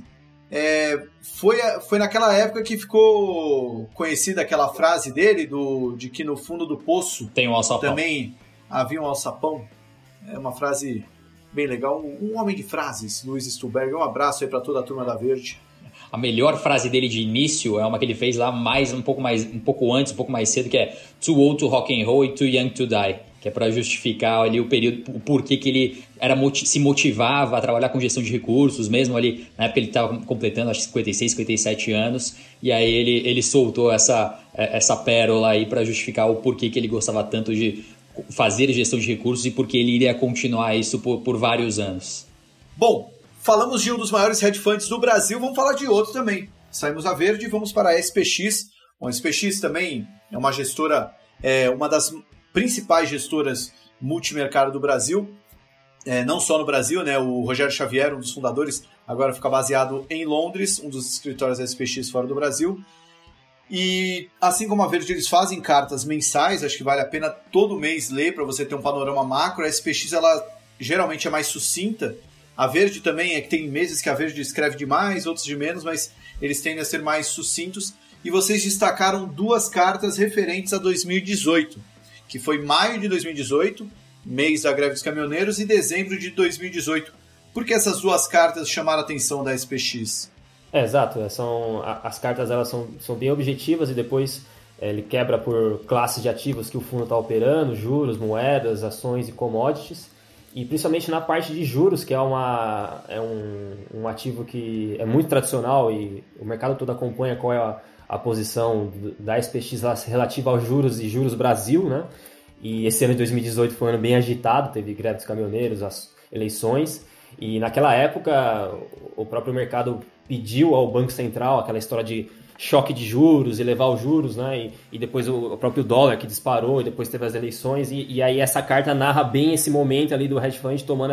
B: Foi naquela época que ficou conhecida aquela frase dele de que no fundo do poço
C: tem um alçapão.
B: Também havia um alçapão. É uma frase bem legal, um homem de frases, Luiz Stuhlberger. Um abraço aí para toda a turma da Verde.
C: A melhor frase dele de início é uma que ele fez lá um pouco antes, um pouco mais cedo, que é "Too old to rock and roll e too young to die", que é para justificar ali o período, o porquê que ele se motivava a trabalhar com gestão de recursos, mesmo ali na época ele estava completando acho que 56, 57 anos, e aí ele soltou essa pérola aí para justificar o porquê que ele gostava tanto de fazer gestão de recursos e porque ele iria continuar isso por vários anos.
B: Bom, falamos de um dos maiores hedge funds do Brasil, vamos falar de outro também. Saímos da Verde e vamos para a SPX. Bom, a SPX também é uma gestora, uma das principais gestoras multimercado do Brasil, não só no Brasil, né? O Rogério Xavier, um dos fundadores, agora fica baseado em Londres, um dos escritórios da SPX fora do Brasil. E assim como a Verde, eles fazem cartas mensais, acho que vale a pena todo mês ler para você ter um panorama macro. A SPX, ela geralmente é mais sucinta. A Verde também é que tem meses que a Verde escreve demais, outros de menos, mas eles tendem a ser mais sucintos. E vocês destacaram 2 cartas referentes a 2018, que foi maio de 2018, mês da greve dos caminhoneiros, e dezembro de 2018. Por que essas 2 cartas chamaram a atenção da SPX?
D: Exato. As cartas elas são bem objetivas e depois ele quebra por classes de ativos que o fundo está operando, juros, moedas, ações e commodities. E principalmente na parte de juros, que é um ativo que é muito tradicional e o mercado todo acompanha qual é a posição da SPX relativa aos juros e juros Brasil, né? E esse ano de 2018 foi um ano bem agitado, teve greve dos caminhoneiros, as eleições, e naquela época o próprio mercado pediu ao Banco Central aquela história de choque de juros, elevar os juros, né? E depois o próprio dólar que disparou, e depois teve as eleições, e aí essa carta narra bem esse momento ali do hedge fund tomando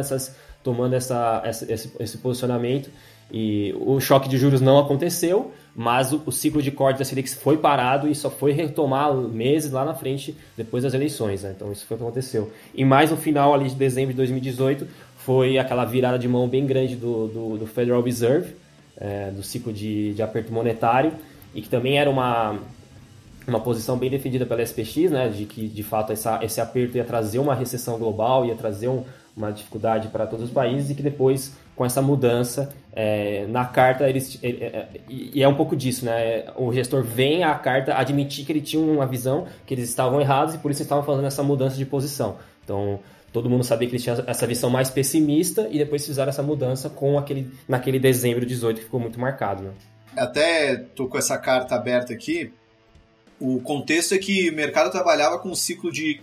D: esse posicionamento. E o choque de juros não aconteceu, mas o ciclo de corte da Selic foi parado e só foi retomar meses lá na frente depois das eleições, né? Então isso foi o que aconteceu. E mais no final ali de dezembro de 2018 foi aquela virada de mão bem grande do Federal Reserve, do ciclo de aperto monetário, e que também era uma posição bem defendida pela SPX, né, de que de fato esse aperto ia trazer uma recessão global, ia trazer uma dificuldade para todos os países, e que depois, com essa mudança, na carta, e é um pouco disso, né, o gestor vem à carta admitir que ele tinha uma visão, que eles estavam errados e por isso estavam fazendo essa mudança de posição. Então, todo mundo sabia que eles tinham essa visão mais pessimista e depois fizeram essa mudança naquele dezembro de 18 que ficou muito marcado, né?
B: Até tô com essa carta aberta aqui. O contexto é que o mercado trabalhava com um ciclo de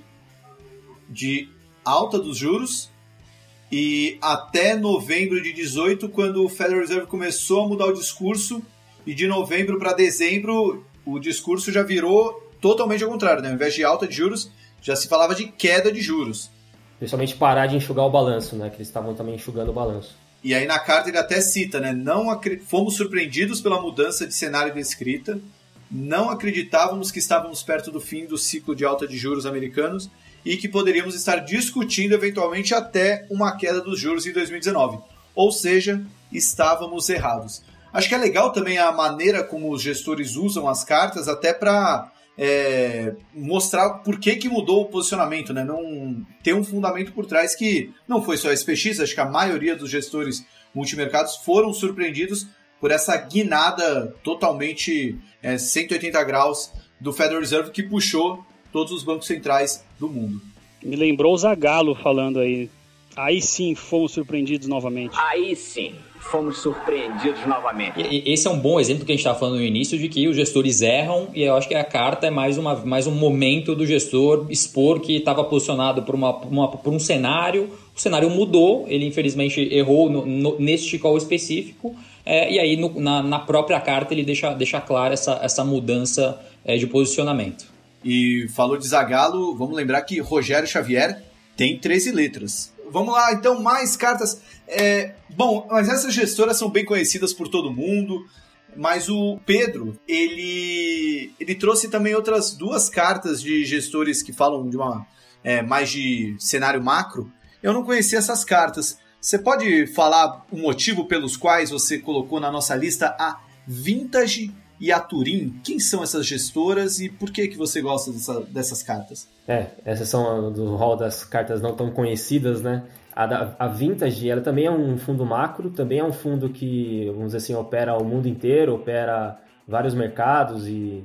B: alta dos juros e até novembro de 18, quando o Federal Reserve começou a mudar o discurso, e de novembro para dezembro o discurso já virou totalmente ao contrário, né? Ao invés de alta de juros, já se falava de queda de juros.
D: Principalmente parar de enxugar o balanço, né? Que eles estavam também enxugando o balanço.
B: E aí na carta ele até cita, né? Fomos surpreendidos pela mudança de cenário descrita, não acreditávamos que estávamos perto do fim do ciclo de alta de juros americanos e que poderíamos estar discutindo eventualmente até uma queda dos juros em 2019. Ou seja, estávamos errados. Acho que é legal também a maneira como os gestores usam as cartas, até para mostrar por que mudou o posicionamento, né? Não tem um fundamento por trás que não foi só a SPX, acho que a maioria dos gestores multimercados foram surpreendidos por essa guinada totalmente 180 graus do Federal Reserve, que puxou todos os bancos centrais do mundo.
A: Me lembrou o Zagallo falando aí. Aí sim fomos surpreendidos novamente.
F: Aí sim fomos surpreendidos novamente.
C: Esse é um bom exemplo que a gente estava falando no início, de que os gestores erram, e eu acho que a carta é mais um momento do gestor expor que estava posicionado por um cenário. O cenário mudou, ele infelizmente errou neste call específico, e aí na própria carta ele deixa clara essa mudança de posicionamento.
B: E falou de Zagallo, vamos lembrar que Rogério Xavier tem 13 letras. Vamos lá, então, mais cartas. Bom, mas essas gestoras são bem conhecidas por todo mundo, mas o Pedro, ele trouxe também outras 2 cartas de gestores que falam de mais de cenário macro. Eu não conhecia essas cartas. Você pode falar o motivo pelos quais você colocou na nossa lista a Vintage e a Turim. Quem são essas gestoras e por que você gosta dessas cartas?
D: Essas são do rol das cartas não tão conhecidas, né? A Vintage, ela também é um fundo macro, também é um fundo que, vamos dizer assim, opera o mundo inteiro, opera vários mercados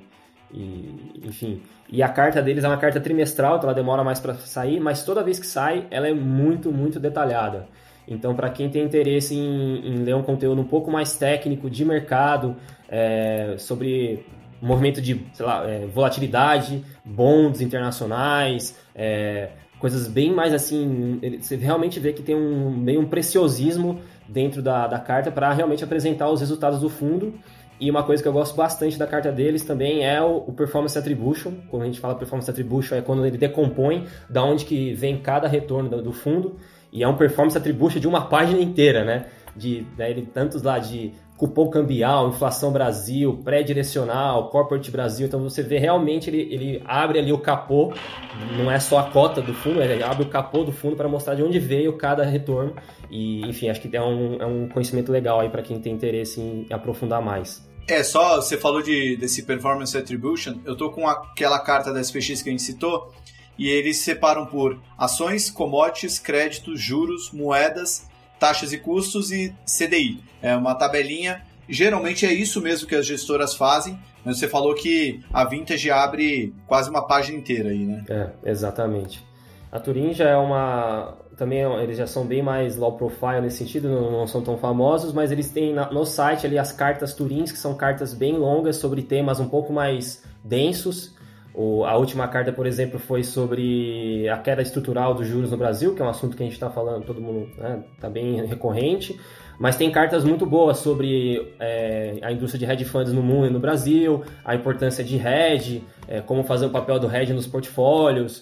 D: enfim. E a carta deles é uma carta trimestral, então ela demora mais para sair, mas toda vez que sai, ela é muito, muito detalhada. Então, para quem tem interesse em ler um conteúdo um pouco mais técnico de mercado, sobre movimento de, volatilidade, bonds internacionais, coisas bem mais assim, você realmente vê que tem meio um preciosismo dentro da carta para realmente apresentar os resultados do fundo. E uma coisa que eu gosto bastante da carta deles também é o Performance Attribution. Quando a gente fala Performance Attribution, é quando ele decompõe da onde que vem cada retorno do fundo. E é um Performance Attribution de uma página inteira, né? Ele tantos lá de cupom cambial, inflação Brasil, pré-direcional, corporate Brasil. Então você vê realmente ele abre ali o capô, não é só a cota do fundo, ele abre o capô do fundo para mostrar de onde veio cada retorno. E enfim, acho que é um conhecimento legal aí para quem tem interesse em aprofundar mais.
B: Só você falou desse Performance Attribution, eu tô com aquela carta da SPX que a gente citou, e eles separam por ações, commodities, créditos, juros, moedas, taxas e custos e CDI. É uma tabelinha, geralmente é isso mesmo que as gestoras fazem, mas você falou que a Vintage abre quase uma página inteira aí, né?
D: Exatamente. A Turim já também eles já são bem mais low profile nesse sentido, não são tão famosos, mas eles têm no site ali as cartas Turins, que são cartas bem longas sobre temas um pouco mais densos. A última carta, por exemplo, foi sobre a queda estrutural dos juros no Brasil, que é um assunto que a gente está falando, todo mundo está bem recorrente. Mas tem cartas muito boas sobre a indústria de hedge funds no mundo e no Brasil, a importância de hedge, como fazer o papel do hedge nos portfólios,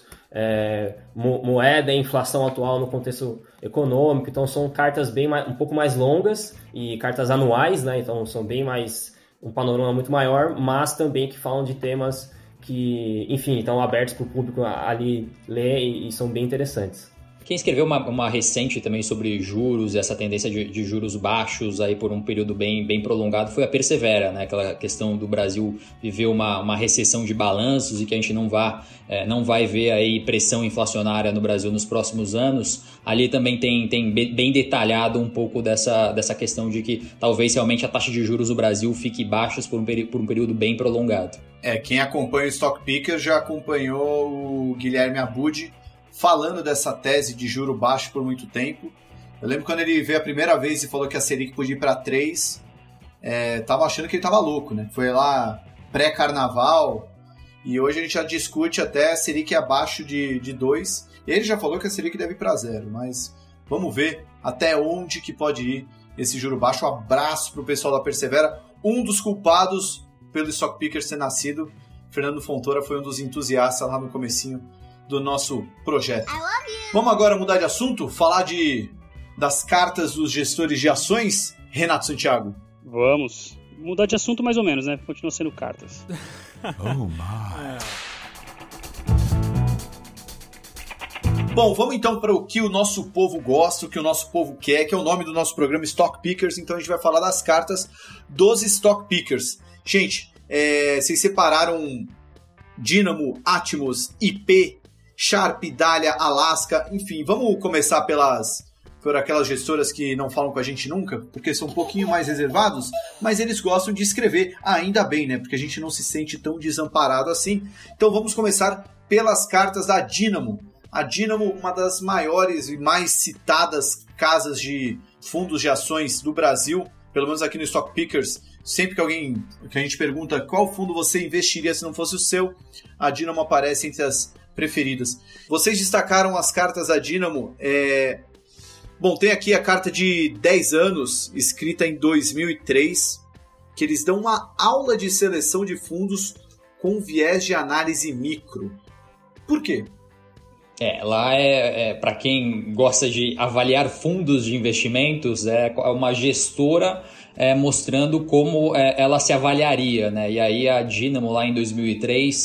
D: moeda e inflação atual no contexto econômico. Então são cartas um pouco mais longas e cartas anuais, né? Então são bem mais, um panorama muito maior, mas também que falam de temas que, enfim, estão abertos para o público ali ler e são bem interessantes.
C: Quem escreveu uma recente também sobre juros, essa tendência de juros baixos aí por um período bem prolongado foi a Persevera, né? Aquela questão do Brasil viver uma recessão de balanços e que a gente não vai ver aí pressão inflacionária no Brasil nos próximos anos. Ali também tem bem detalhado um pouco dessa questão de que talvez realmente a taxa de juros do Brasil fique baixos por um período bem prolongado.
B: Quem acompanha o Stock Picker já acompanhou o Guilherme Abud falando dessa tese de juro baixo por muito tempo. Eu lembro quando ele veio a primeira vez e falou que a Selic podia ir para 3, tava achando que ele tava louco, né? Foi lá pré-carnaval e hoje a gente já discute até a Selic abaixo de 2. Ele já falou que a Selic deve ir para 0, mas vamos ver até onde que pode ir esse juro baixo. Um abraço pro pessoal da Persevera, um dos culpados pelo Stock Picker ter nascido. Fernando Fontoura foi um dos entusiastas lá no comecinho do nosso projeto. Vamos agora mudar de assunto, falar das cartas dos gestores de ações, Renato Santiago?
A: Vamos. Mudar de assunto mais ou menos, né? Continua sendo cartas.
G: Oh my.
B: Bom, vamos então para o que o nosso povo gosta, o que o nosso povo quer, que é o nome do nosso programa Stock Pickers. Então a gente vai falar das cartas dos Stock Pickers. Gente, vocês separaram Dynamo, Atmos, IP, Sharp, Dália, Alaska, enfim, vamos começar por aquelas gestoras que não falam com a gente nunca, porque são um pouquinho mais reservados, mas eles gostam de escrever, ainda bem, né, porque a gente não se sente tão desamparado assim. Então vamos começar pelas cartas da Dynamo. A Dynamo, uma das maiores e mais citadas casas de fundos de ações do Brasil, pelo menos aqui no Stock Pickers. Sempre que a gente pergunta qual fundo você investiria se não fosse o seu, a Dynamo aparece entre as preferidas. Vocês destacaram as cartas da Dynamo. Bom, tem aqui a carta de 10 anos, escrita em 2003, que eles dão uma aula de seleção de fundos com viés de análise micro. Por quê?
C: Lá para quem gosta de avaliar fundos de investimentos, é uma gestora mostrando como ela se avaliaria, né? E aí a Dynamo lá em 2003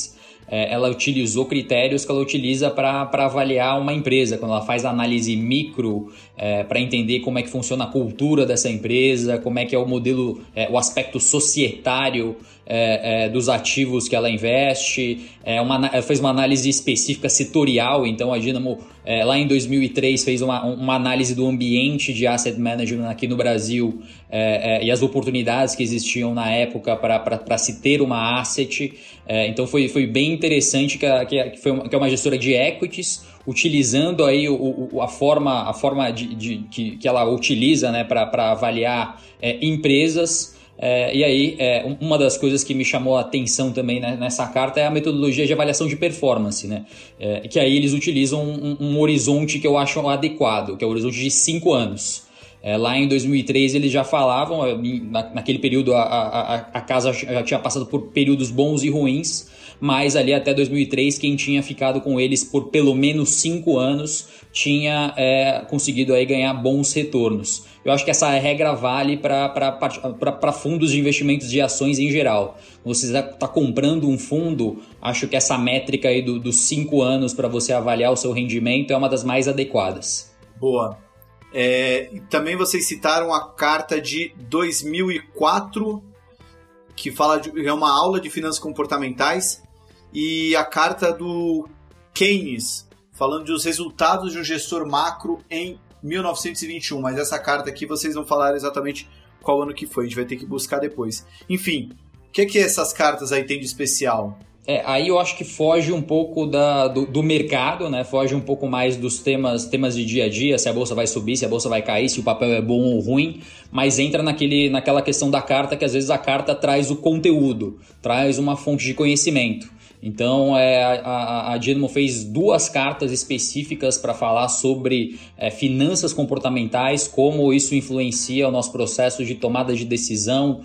C: ela utilizou critérios que ela utiliza para avaliar uma empresa, quando ela faz análise micro, para entender como é que funciona a cultura dessa empresa, como é que é o modelo, o aspecto societário dos ativos que ela investe. Ela fez uma análise específica setorial, então a Dynamo lá em 2003 fez uma análise do ambiente de asset management aqui no Brasil e as oportunidades que existiam na época para se ter uma asset. Então foi bem interessante que é uma gestora de equities, utilizando aí a forma que ela utiliza, né, para avaliar empresas. E aí, uma das coisas que me chamou a atenção também, né, nessa carta é a metodologia de avaliação de performance, né? Que aí eles utilizam um horizonte que eu acho adequado, que é o horizonte de 5 anos. Lá em 2003 eles já falavam, naquele período a casa já tinha passado por períodos bons e ruins, mas ali até 2003 quem tinha ficado com eles por pelo menos 5 anos tinha conseguido aí ganhar bons retornos. Eu acho que essa regra vale para fundos de investimentos de ações em geral. Quando você está comprando um fundo, acho que essa métrica aí dos 5 anos para você avaliar o seu rendimento é uma das mais adequadas.
B: Boa. Também vocês citaram a carta de 2004, que fala é uma aula de finanças comportamentais, e a carta do Keynes, falando dos resultados de um gestor macro em 1921, mas essa carta aqui vocês não falaram exatamente qual ano que foi, a gente vai ter que buscar depois. Enfim, o que essas cartas aí tem de especial?
C: Aí eu acho que foge um pouco do mercado, né? Foge um pouco mais dos temas de dia a dia, se a bolsa vai subir, se a bolsa vai cair, se o papel é bom ou ruim, mas entra naquela questão da carta, que às vezes a carta traz o conteúdo, traz uma fonte de conhecimento. Então a Dynamo fez 2 cartas específicas para falar sobre finanças comportamentais, como isso influencia o nosso processo de tomada de decisão.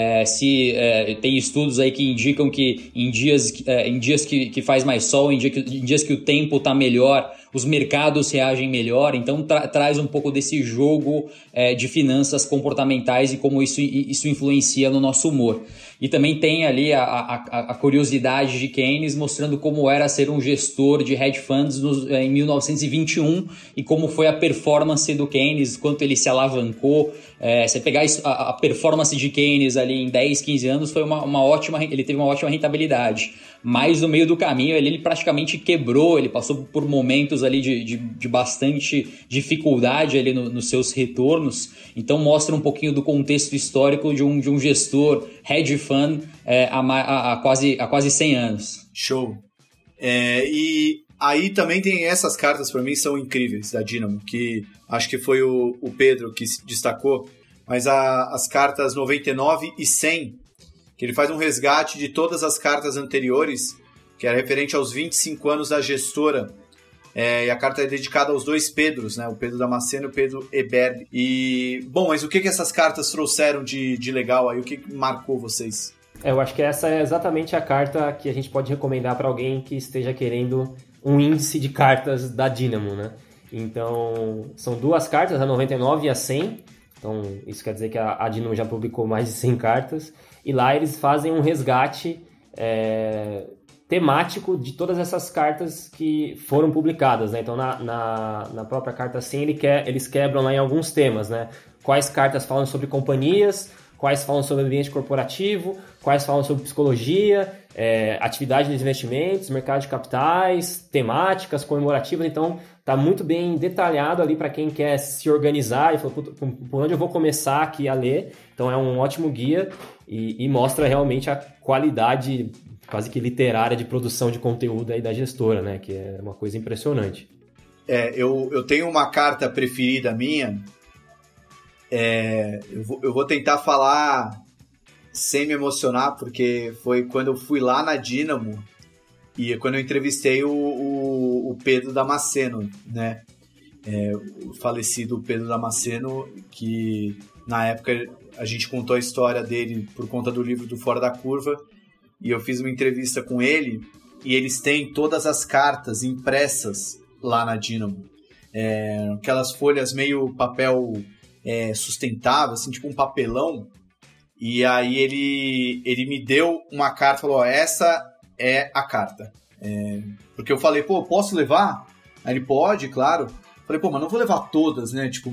C: Tem estudos aí que indicam que em dias que faz mais sol, em dias que o tempo está melhor, os mercados reagem melhor. Então traz um pouco desse jogo de finanças comportamentais e como isso influencia no nosso humor. E também tem ali a curiosidade de Keynes mostrando como era ser um gestor de hedge funds em 1921 e como foi a performance do Keynes, quanto ele se alavancou. Você pegar a performance de Keynes ali em 10, 15 anos, foi ele teve uma ótima rentabilidade. Mas no meio do caminho ele praticamente quebrou, ele passou por momentos ali de bastante dificuldade ali nos seus retornos. Então mostra um pouquinho do contexto histórico de um gestor hedge fund há quase 100 anos.
B: Show! E aí também tem essas cartas, para mim, são incríveis, da Dynamo, que acho que foi o Pedro que se destacou, mas as cartas 99 e 100, que ele faz um resgate de todas as cartas anteriores, que era referente aos 25 anos da gestora. E a carta é dedicada aos 2 Pedros, né? O Pedro Damasceno e o Pedro Eberle. Bom, mas o que essas cartas trouxeram de legal aí? O que marcou vocês?
D: Eu acho que essa é exatamente a carta que a gente pode recomendar para alguém que esteja querendo um índice de cartas da Dynamo, né? Então, são 2 cartas, a 99 e a 100. Então, isso quer dizer que a Dynamo já publicou mais de 100 cartas. E lá eles fazem um resgate temático de todas essas cartas que foram publicadas, né? Então, na própria carta 100, eles quebram lá em alguns temas, né? Quais cartas falam sobre companhias, quais falam sobre ambiente corporativo, quais falam sobre psicologia, atividade de investimentos, mercado de capitais, temáticas comemorativas. Então, está muito bem detalhado ali para quem quer se organizar e falar, por onde eu vou começar aqui a ler. Então, é um ótimo guia e mostra realmente a qualidade quase que literária de produção de conteúdo aí da gestora, né? Que é uma coisa impressionante.
B: Eu tenho uma carta preferida minha. Eu vou tentar falar sem me emocionar, porque foi quando eu fui lá na Dynamo e quando eu entrevistei o Pedro Damasceno, né? O falecido Pedro Damasceno, que na época a gente contou a história dele por conta do livro do Fora da Curva, e eu fiz uma entrevista com ele, e eles têm todas as cartas impressas lá na Dynamo. Aquelas folhas meio papel sustentável, assim, tipo um papelão. E aí ele me deu uma carta, falou, essa é a carta. Porque eu falei, pô, posso levar? Aí ele, pode, claro. Falei, pô, mas não vou levar todas, né? Tipo,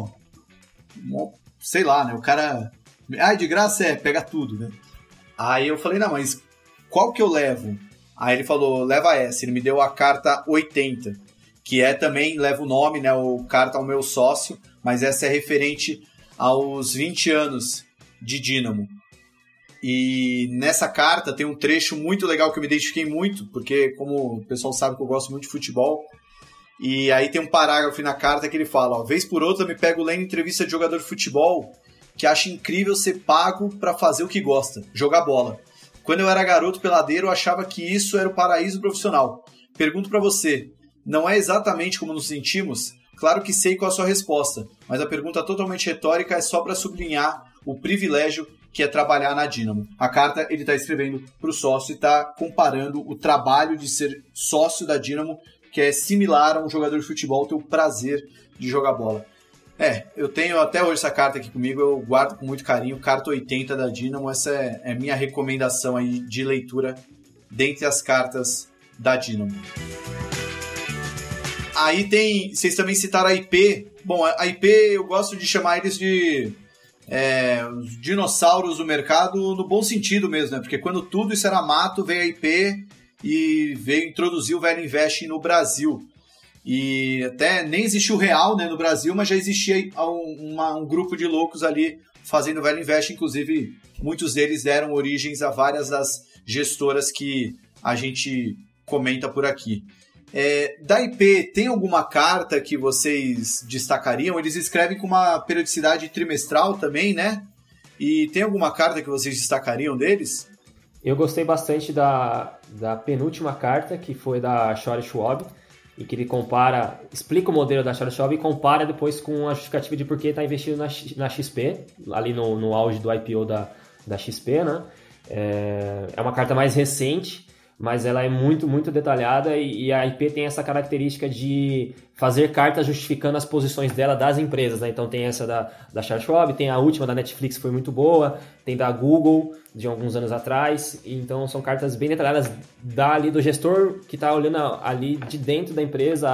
B: sei lá, né? O cara... de graça pega tudo, né? Aí eu falei, não, mas qual que eu levo? Aí ele falou, leva essa. Ele me deu a carta 80, que também, leva o nome, né? O carta ao meu sócio, mas essa é referente aos 20 anos de Dynamo. E nessa carta tem um trecho muito legal que eu me identifiquei muito, porque como o pessoal sabe que eu gosto muito de futebol, e aí tem um parágrafo na carta que ele fala, vez por outra me pego lendo entrevista de jogador de futebol que acha incrível ser pago para fazer o que gosta, jogar bola. Quando eu era garoto peladeiro, eu achava que isso era o paraíso profissional. Pergunto para você, não é exatamente como nos sentimos? Claro que sei qual a sua resposta, mas a pergunta totalmente retórica é só para sublinhar o privilégio que é trabalhar na Dynamo. A carta ele está escrevendo para o sócio e está comparando o trabalho de ser sócio da Dynamo, que é similar a um jogador de futebol ter o prazer de jogar bola. Eu tenho até hoje essa carta aqui comigo, eu guardo com muito carinho, carta 80 da Dynamo, essa é minha recomendação aí de leitura dentre as cartas da Dynamo. Aí vocês também citaram a IP. Bom, a IP eu gosto de chamar eles de os dinossauros do mercado no bom sentido mesmo, né? Porque quando tudo isso era mato, veio a IP e veio introduzir o Velho Invest no Brasil. E até nem existia o Real, né, no Brasil, mas já existia um grupo de loucos ali fazendo o Velho Invest. Inclusive, muitos deles deram origens a várias das gestoras que a gente comenta por aqui. Da IP, tem alguma carta que vocês destacariam? Eles escrevem com uma periodicidade trimestral também, né? E tem alguma carta que vocês destacariam deles?
D: Eu gostei bastante da penúltima carta, que foi da Charles Schwab, e que ele explica o modelo da Charles Schwab e compara depois com a justificativa de por que está investindo na XP, ali no auge do IPO da XP, né? É uma carta mais recente, mas ela é muito, muito detalhada e a IP tem essa característica de fazer cartas justificando as posições dela das empresas, né? Então tem essa da Charles Schwab, tem a última da Netflix que foi muito boa, tem da Google de alguns anos atrás, então são cartas bem detalhadas ali do gestor que está olhando ali de dentro da empresa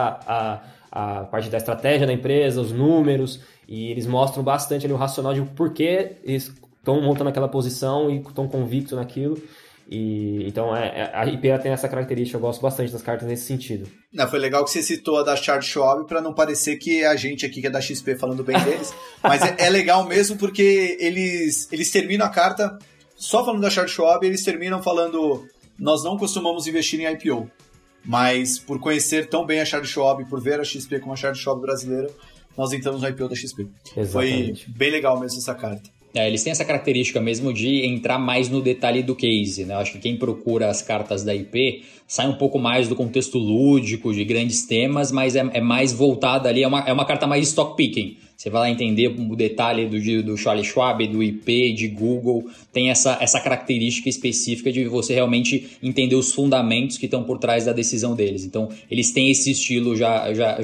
D: a parte da estratégia da empresa, os números, e eles mostram bastante ali o racional de por que eles estão montando aquela posição e estão convictos naquilo. Então a IP tem essa característica, eu gosto bastante das cartas nesse sentido.
B: Foi legal que você citou a da Charles Schwab para não parecer que é a gente aqui que é da XP falando bem deles, mas é legal mesmo porque eles terminam a carta só falando da Charles Schwab, eles terminam falando, nós não costumamos investir em IPO, mas por conhecer tão bem a Charles Schwab, por ver a XP como a Charles Schwab brasileira, nós entramos no IPO da XP.
D: Exatamente.
B: Foi bem legal mesmo essa carta.
C: Eles têm essa característica mesmo de entrar mais no detalhe do case, né? Eu acho que quem procura as cartas da IP sai um pouco mais do contexto lúdico, de grandes temas, mas é mais voltada ali, é uma carta mais stock picking. Você vai lá entender o detalhe do Charles Schwab, do IP, de Google, tem essa característica específica de você realmente entender os fundamentos que estão por trás da decisão deles. Então, eles têm esse estilo já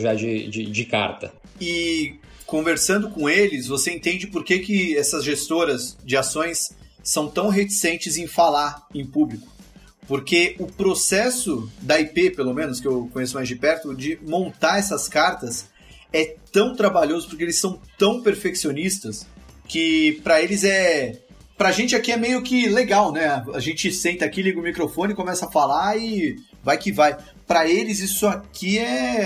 C: de carta.
B: E conversando com eles, você entende por que essas gestoras de ações são tão reticentes em falar em público. Porque o processo da IP, pelo menos, que eu conheço mais de perto, de montar essas cartas é tão trabalhoso, porque eles são tão perfeccionistas, que pra eles pra gente aqui é meio que legal, né? A gente senta aqui, liga o microfone, começa a falar e vai que vai. Pra eles isso aqui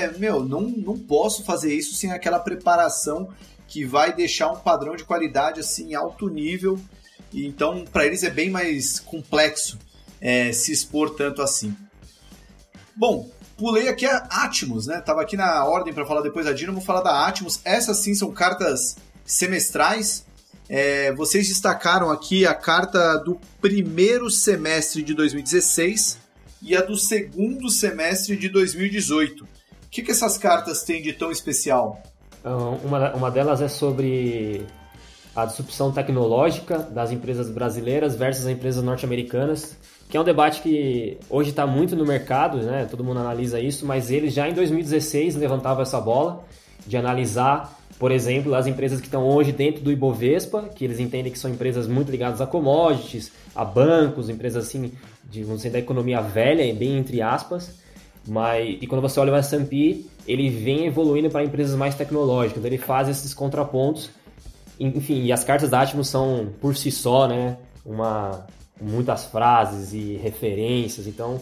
B: não posso fazer isso sem aquela preparação que vai deixar um padrão de qualidade assim alto nível. E então pra eles é bem mais complexo se expor tanto assim. Bom, pulei aqui a Atmos, né? Tava aqui na ordem para falar depois da Dynamo, vou falar da Atmos. Essas sim são cartas semestrais. Vocês destacaram aqui a carta do primeiro semestre de 2016 e a do segundo semestre de 2018. O que essas cartas têm de tão especial?
D: Uma delas é sobre a disrupção tecnológica das empresas brasileiras versus as empresas norte-americanas, que é um debate que hoje está muito no mercado, né? Todo mundo analisa isso, mas eles já em 2016 levantavam essa bola de analisar Por exemplo, as empresas que estão hoje dentro do Ibovespa, que eles entendem que são empresas muito ligadas a commodities, a bancos, empresas assim, vamos dizer, da economia velha, bem entre aspas. E quando você olha o S&P, ele vem evoluindo para empresas mais tecnológicas, ele faz esses contrapontos. Enfim, e as cartas da Atmos são, por si só, né, muitas frases e referências, então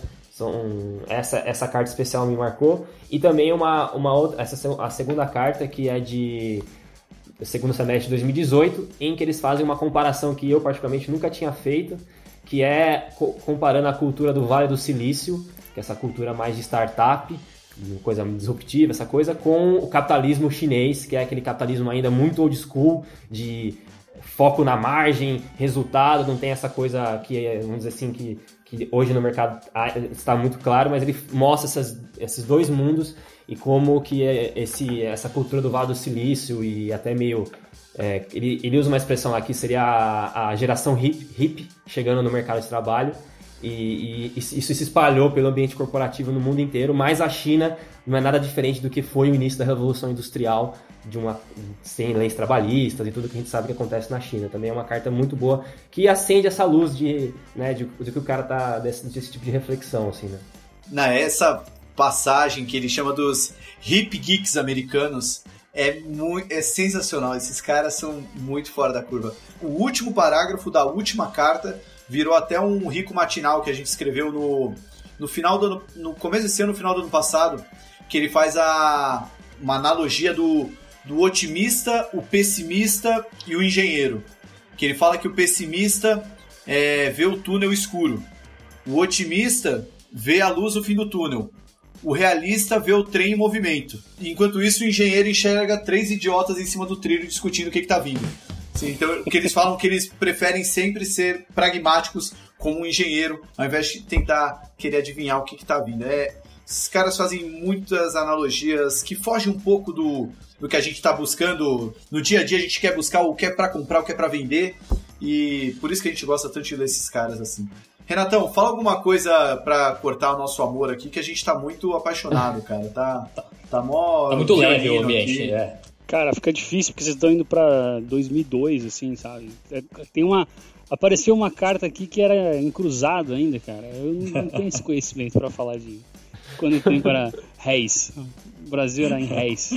D: essa carta especial me marcou. E também uma outra, a segunda carta, que é de segundo semestre de 2018, em que eles fazem uma comparação que eu particularmente nunca tinha feito, que é comparando a cultura do Vale do Silício, que é essa cultura mais de startup, coisa disruptiva, essa coisa, com o capitalismo chinês, que é aquele capitalismo ainda muito old school, de foco na margem, resultado, não tem essa coisa que, vamos dizer assim, que hoje no mercado está muito claro, mas ele mostra esses dois mundos e como que essa cultura do Vale do Silício e até meio... ele usa uma expressão aqui, seria a geração hippie chegando no mercado de trabalho, e isso se espalhou pelo ambiente corporativo no mundo inteiro, mas a China não é nada diferente do que foi o início da Revolução Industrial, sem leis trabalhistas e tudo que a gente sabe que acontece na China. Também é uma carta muito boa que acende essa luz de que o cara tá desse tipo de reflexão, assim, né?
B: Essa passagem que ele chama dos hip geeks americanos é sensacional. Esses caras são muito fora da curva. O último parágrafo da última carta virou até um rico matinal que a gente escreveu no começo desse ano, no final do ano passado, que ele faz uma analogia do otimista, o pessimista e o engenheiro. Que ele fala que o pessimista vê o túnel escuro, o otimista vê a luz no fim do túnel, o realista vê o trem em movimento. Enquanto isso, o engenheiro enxerga 3 idiotas em cima do trilho discutindo o que está vindo. Sim, então, o que eles falam é que eles preferem sempre ser pragmáticos como um engenheiro, ao invés de tentar querer adivinhar o que está vindo. Esses caras fazem muitas analogias que fogem um pouco do que a gente está buscando. No dia a dia a gente quer buscar o que é para comprar, o que é para vender, e por isso que a gente gosta tanto de ler esses caras assim. Renatão, fala alguma coisa para cortar o nosso amor aqui, que a gente tá muito apaixonado, cara. Tá muito
C: leve o ambiente,
A: Cara, fica difícil porque vocês estão indo pra 2002, assim, sabe? Apareceu uma carta aqui que era encruzado ainda, cara. Eu não tenho esse conhecimento pra falar de quando tem para réis. O Brasil era em réis.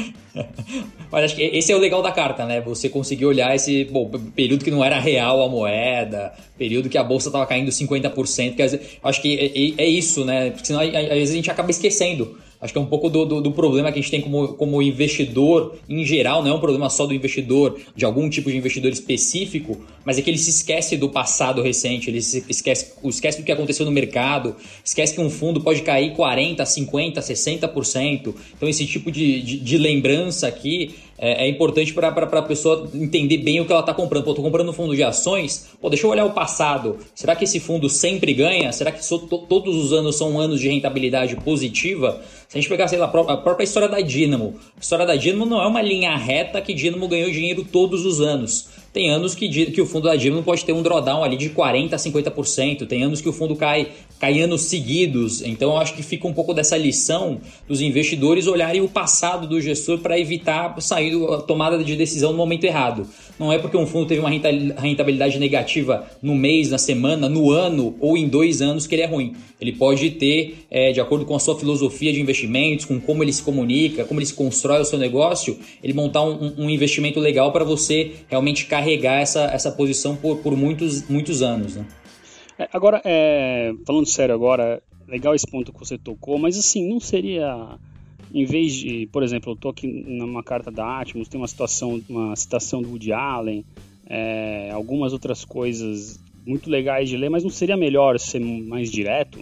C: Mas acho que esse é o legal da carta, né? Você conseguir olhar esse período que não era real a moeda, período que a bolsa estava caindo 50%. Que acho que é isso, né? Porque senão às vezes a gente acaba esquecendo. Acho que é um pouco do problema que a gente tem como investidor em geral, não é um problema só do investidor, de algum tipo de investidor específico, mas é que ele se esquece do passado recente, ele se esquece do que aconteceu no mercado, esquece que um fundo pode cair 40%, 50%, 60%. Então esse tipo de lembrança aqui é importante para a pessoa entender bem o que ela está comprando. Estou comprando um fundo de ações, deixa eu olhar o passado. Será que esse fundo sempre ganha? Será que todos os anos são anos de rentabilidade positiva? Se a gente pegar, sei lá, a própria história da Dynamo. A história da Dynamo não é uma linha reta que Dynamo ganhou dinheiro todos os anos. Tem anos que o fundo da Dynamo pode ter um drawdown ali de 40% a 50%. Tem anos que o fundo cai anos seguidos. Então eu acho que fica um pouco dessa lição dos investidores olharem o passado do gestor para evitar a tomada de decisão no momento errado. Não é porque um fundo teve uma rentabilidade negativa no mês, na semana, no ano ou em 2 anos que ele é ruim. Ele pode ter, de acordo com a sua filosofia de investimentos, com como ele se comunica, como ele se constrói o seu negócio, ele montar um investimento legal para você realmente carregar essa posição por muitos anos, né?
A: Agora, falando sério agora, legal esse ponto que você tocou, mas assim, não seria, em vez de, por exemplo, eu tô aqui numa carta da Atmos, tem uma citação do Woody Allen, algumas outras coisas muito legais de ler, mas não seria melhor ser mais direto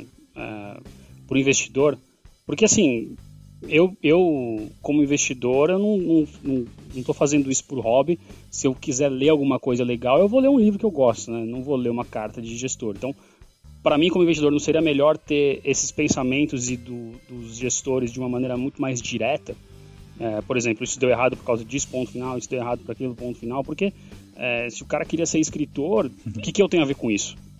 A: para o investidor? Porque assim, eu como investidor, eu não estou fazendo isso por hobby. Se eu quiser ler alguma coisa legal, eu vou ler um livro que eu gosto, né? Não vou ler uma carta de gestor. Então, para mim, como investidor, não seria melhor ter esses pensamentos dos gestores de uma maneira muito mais direta? Por exemplo, isso deu errado por causa disso, ponto final, isso deu errado por aquilo, ponto final. Porque se o cara queria ser escritor, o que eu tenho a ver com isso?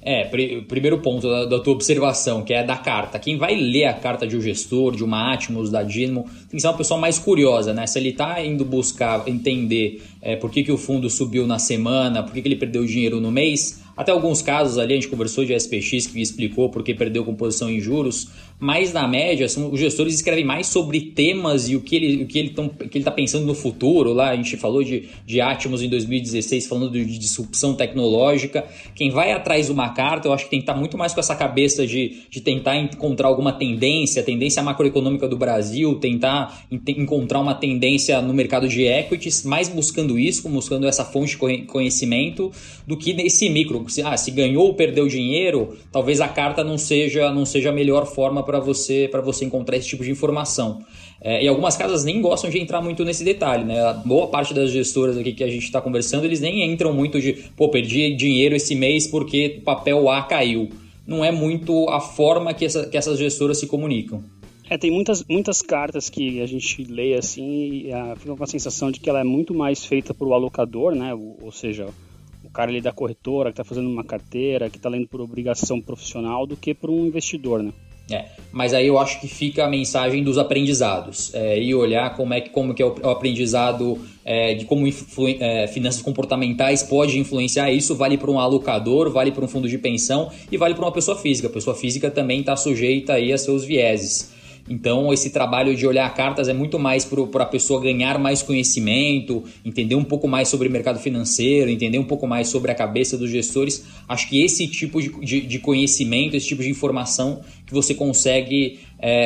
C: Primeiro ponto da tua observação, que é da carta. Quem vai ler a carta de um gestor, de uma Atmos, da Dynamo, tem que ser uma pessoa mais curiosa, né? Se ele está indo buscar entender por que o fundo subiu na semana, por que ele perdeu dinheiro no mês, até alguns casos ali a gente conversou de SPX que explicou por que perdeu composição em juros, mas na média os gestores escrevem mais sobre temas e o que ele está pensando no futuro. Lá a gente falou de Atmos em 2016, falando de disrupção tecnológica. Quem vai atrás de uma carta, eu acho que tem que estar muito mais com essa cabeça de tentar encontrar alguma tendência macroeconômica do Brasil, tentar encontrar uma tendência no mercado de equities, mais buscando isso, buscando essa fonte de conhecimento, do que nesse micro. Se ganhou ou perdeu dinheiro, talvez a carta não seja a melhor forma para você encontrar esse tipo de informação. E algumas casas nem gostam de entrar muito nesse detalhe, né? A boa parte das gestoras aqui que a gente está conversando, eles nem entram muito perdi dinheiro esse mês porque o papel A caiu. Não é muito a forma que essas gestoras se comunicam.
A: Tem muitas cartas que a gente lê assim e fica com a sensação de que ela é muito mais feita para o alocador, né? Ou seja, o cara ali da corretora que está fazendo uma carteira, que está lendo por obrigação profissional, do que por um investidor, né?
C: Mas aí eu acho que fica a mensagem dos aprendizados, e olhar como que é o aprendizado de como finanças comportamentais pode influenciar. Isso vale para um alocador, vale para um fundo de pensão e vale para uma pessoa física. A pessoa física também está sujeita aí a seus vieses. Então esse trabalho de olhar cartas é muito mais para a pessoa ganhar mais conhecimento, entender um pouco mais sobre o mercado financeiro, entender um pouco mais sobre a cabeça dos gestores. Acho que esse tipo de conhecimento, esse tipo de informação que você consegue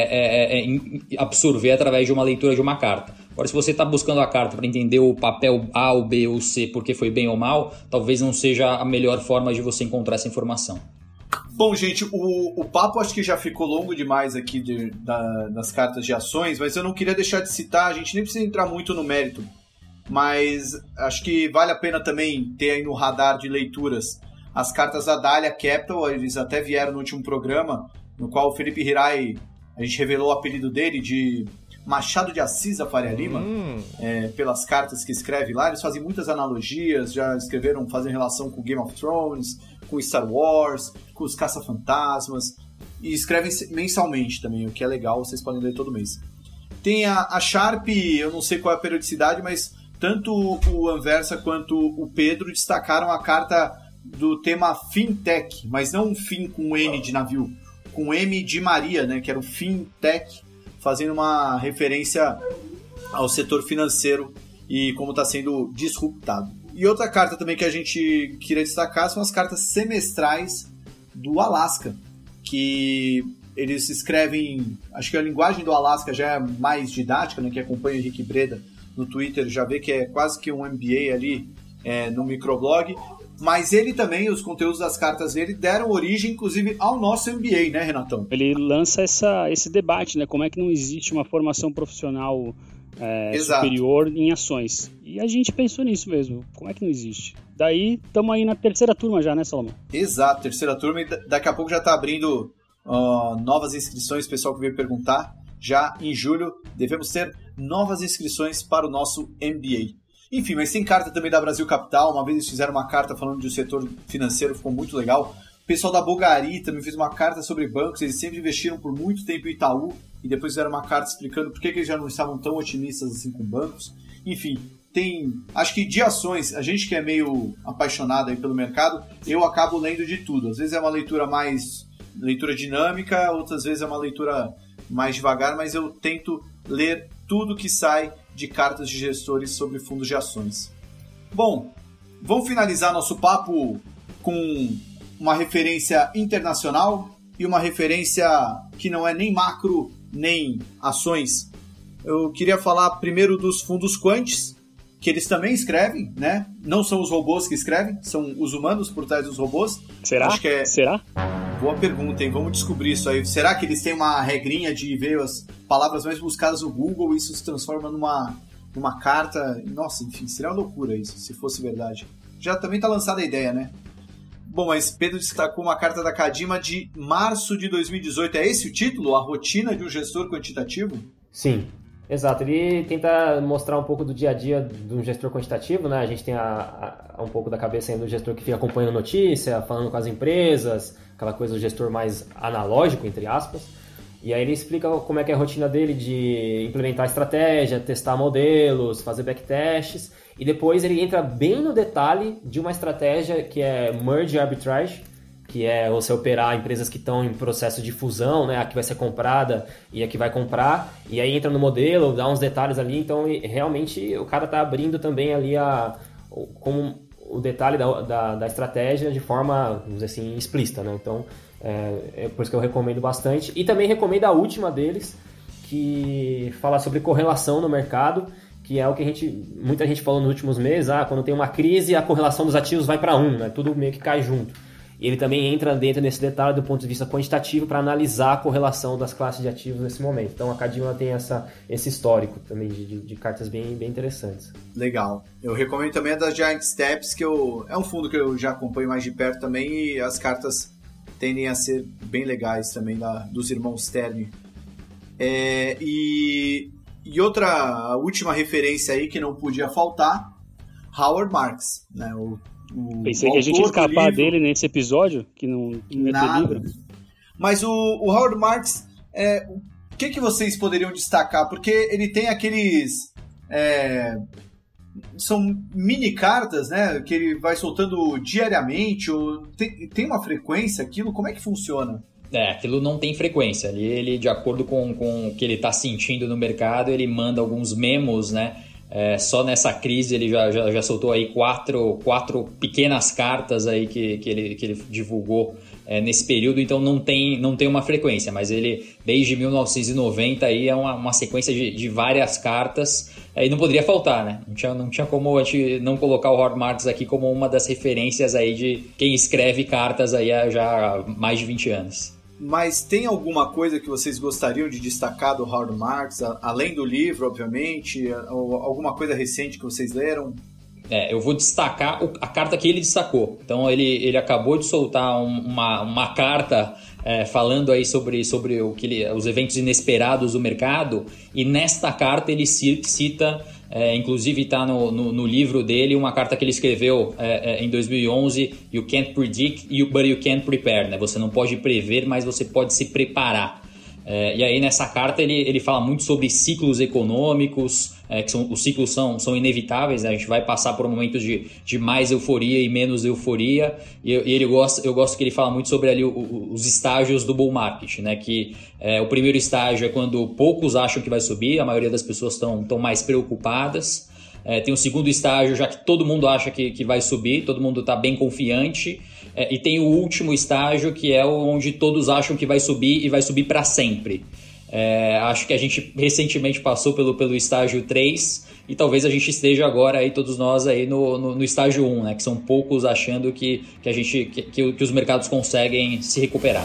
C: absorver através de uma leitura de uma carta. Agora, se você está buscando a carta para entender o papel A, o B ou o C, porque foi bem ou mal, talvez não seja a melhor forma de você encontrar essa informação.
B: Bom, gente, o papo acho que já ficou longo demais aqui das cartas de ações, mas eu não queria deixar de citar, a gente nem precisa entrar muito no mérito, mas acho que vale a pena também ter aí no radar de leituras as cartas da Dália Capital. Eles até vieram no último programa, no qual o Felipe Hirai, a gente revelou o apelido dele de Machado de Assis da Faria Lima, pelas cartas que escreve lá. Eles fazem muitas analogias, já escreveram, fazem relação com Game of Thrones, com Star Wars, com os Caça-Fantasmas, e escrevem mensalmente também, o que é legal, vocês podem ler todo mês. Tem a Sharp, eu não sei qual é a periodicidade, mas tanto o Anversa quanto o Pedro destacaram a carta do tema Fintech, mas não um fim com N de navio, com M de Maria, né, que era o Fintech, fazendo uma referência ao setor financeiro e como está sendo disruptado. E outra carta também que a gente queria destacar são as cartas semestrais do Alaska, que eles escrevem, acho que a linguagem do Alaska já é mais didática, né? Quem acompanha o Henrique Breda no Twitter já vê que é quase que um MBA ali no microblog, mas ele também, os conteúdos das cartas dele deram origem, inclusive, ao nosso MBA, né, Renatão?
A: Ele lança esse debate, né? Como é que não existe uma formação profissional superior em ações. E a gente pensou nisso mesmo. Como é que não existe? Daí, estamos aí na terceira turma já, né, Salomão?
B: Exato, terceira turma. E daqui a pouco já está abrindo novas inscrições. Pessoal que veio perguntar, já em julho devemos ter novas inscrições para o nosso MBA. Enfim, mas tem carta também da Brasil Capital. Uma vez eles fizeram uma carta falando do setor financeiro, ficou muito legal. O pessoal da Bulgari também fez uma carta sobre bancos. Eles sempre investiram por muito tempo em Itaú e depois fizeram uma carta explicando por que eles já não estavam tão otimistas assim com bancos. Enfim, tem... Acho que de ações, a gente que é meio apaixonado aí pelo mercado, eu acabo lendo de tudo. Às vezes é uma leitura dinâmica, outras vezes é uma leitura mais devagar, mas eu tento ler tudo que sai de cartas de gestores sobre fundos de ações. Bom, vamos finalizar nosso papo com uma referência internacional e uma referência que não é nem macro nem ações. Eu queria falar primeiro dos fundos quants, que eles também escrevem, né? Não são os robôs que escrevem, são os humanos por trás dos robôs.
A: Será?
B: Acho que
A: Será?
B: Boa pergunta, hein? Vamos descobrir isso aí. Será que eles têm uma regrinha de ver as palavras mais buscadas no Google e isso se transforma numa carta? Nossa, enfim, seria uma loucura isso, se fosse verdade. Já também está lançada a ideia, né? Bom, mas Pedro destacou uma carta da Cadima de março de 2018. É esse o título? A rotina de um gestor quantitativo?
D: Sim. Exato, ele tenta mostrar um pouco do dia a dia de um gestor quantitativo, né? A gente tem um pouco da cabeça ainda do gestor que fica acompanhando notícia, falando com as empresas, aquela coisa do gestor mais analógico, entre aspas. E aí ele explica como é que é a rotina dele de implementar estratégia, testar modelos, fazer backtests, e depois ele entra bem no detalhe de uma estratégia que é Merge Arbitrage, que é você operar empresas que estão em processo de fusão, né? A que vai ser comprada e a que vai comprar, e aí entra no modelo, dá uns detalhes ali, então realmente o cara está abrindo também ali como o detalhe da estratégia de forma, vamos dizer assim, explícita, né? Então, é por isso que eu recomendo bastante. E também recomendo a última deles, que fala sobre correlação no mercado, que é o que muita gente falou nos últimos meses, quando tem uma crise, a correlação dos ativos vai para 1, né? Tudo meio que cai junto. E ele também entra dentro desse detalhe do ponto de vista quantitativo para analisar a correlação das classes de ativos nesse momento. Então a Cadima tem esse histórico também de cartas bem interessantes.
B: Legal. Eu recomendo também a das Giant Steps, que é um fundo que eu já acompanho mais de perto também, e as cartas tendem a ser bem legais também dos irmãos Stern. E a última referência aí que não podia faltar, Howard Marks, né?
A: Pensei que a gente ia escapar dele nesse episódio, que não ia ter livro.
B: Mas o Howard Marks, o que vocês poderiam destacar? Porque ele tem aqueles... são mini cartas, né? Que ele vai soltando diariamente, ou tem uma frequência aquilo? Como é que funciona?
C: Aquilo não tem frequência. Ele de acordo com o que ele está sentindo no mercado, ele manda alguns memos, né? Só nessa crise ele já soltou aí quatro pequenas cartas aí que ele divulgou nesse período, então não tem uma frequência, mas ele desde 1990 aí é uma sequência de várias cartas, e não poderia faltar, né? Não tinha como a gente não colocar o Howard Marks aqui como uma das referências aí de quem escreve cartas aí já há mais de 20 anos.
B: Mas tem alguma coisa que vocês gostariam de destacar do Howard Marks, além do livro, obviamente, ou alguma coisa recente que vocês leram?
C: Eu vou destacar a carta que ele destacou. Então ele acabou de soltar uma carta falando aí sobre os eventos inesperados do mercado, e nesta carta ele cita, inclusive está no livro dele, uma carta que ele escreveu em 2011, You can't predict, but you can prepare, né? Você não pode prever, mas você pode se preparar. E aí nessa carta ele fala muito sobre ciclos econômicos, que os ciclos são inevitáveis, né? A gente vai passar por momentos de mais euforia e menos euforia, e eu gosto que ele fala muito sobre ali os estágios do bull market, né? Que o primeiro estágio é quando poucos acham que vai subir, a maioria das pessoas estão mais preocupadas. Tem o segundo estágio, já que todo mundo acha que vai subir, todo mundo está bem confiante. E tem o último estágio, que é onde todos acham que vai subir e vai subir para sempre. Acho que a gente recentemente passou pelo estágio 3 e talvez a gente esteja agora aí, todos nós aí no estágio 1, né? Que são poucos achando que os mercados conseguem se recuperar.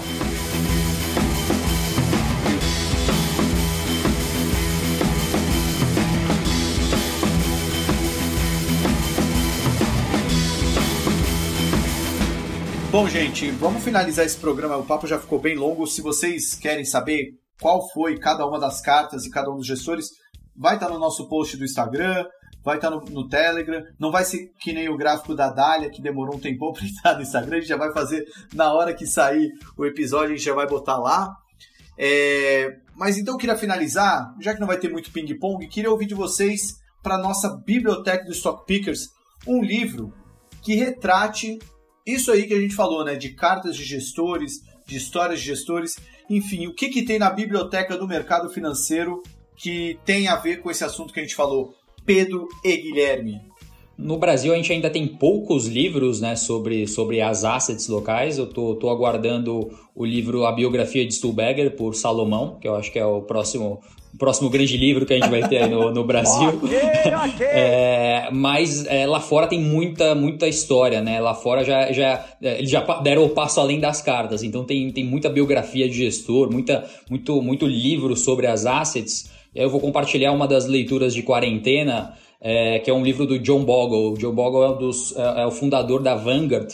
B: Bom, gente, vamos finalizar esse programa. O papo já ficou bem longo. Se vocês querem saber qual foi cada uma das cartas e cada um dos gestores, vai estar no nosso post do Instagram, vai estar no Telegram. Não vai ser que nem o gráfico da Dália, que demorou um tempão para entrar no Instagram. A gente já vai fazer na hora que sair o episódio, a gente já vai botar lá. Mas então eu queria finalizar, já que não vai ter muito ping-pong, queria ouvir de vocês, para a nossa biblioteca do Stock Pickers, um livro que retrate isso aí que a gente falou, né? De cartas de gestores, de histórias de gestores, enfim, o que tem na biblioteca do mercado financeiro que tem a ver com esse assunto que a gente falou? Pedro e Guilherme.
C: No Brasil a gente ainda tem poucos livros, né, sobre as assets locais. Eu tô aguardando o livro A Biografia de Stuhlberger, por Salomão, que eu acho que é o próximo grande livro que a gente vai ter aí no Brasil. Okay. Mas lá fora tem muita história, né? Lá fora eles já deram o passo além das cartas, então tem muita biografia de gestor, muito livro sobre as assets. Eu vou compartilhar uma das leituras de quarentena, que é um livro do John Bogle. O John Bogle é o fundador da Vanguard,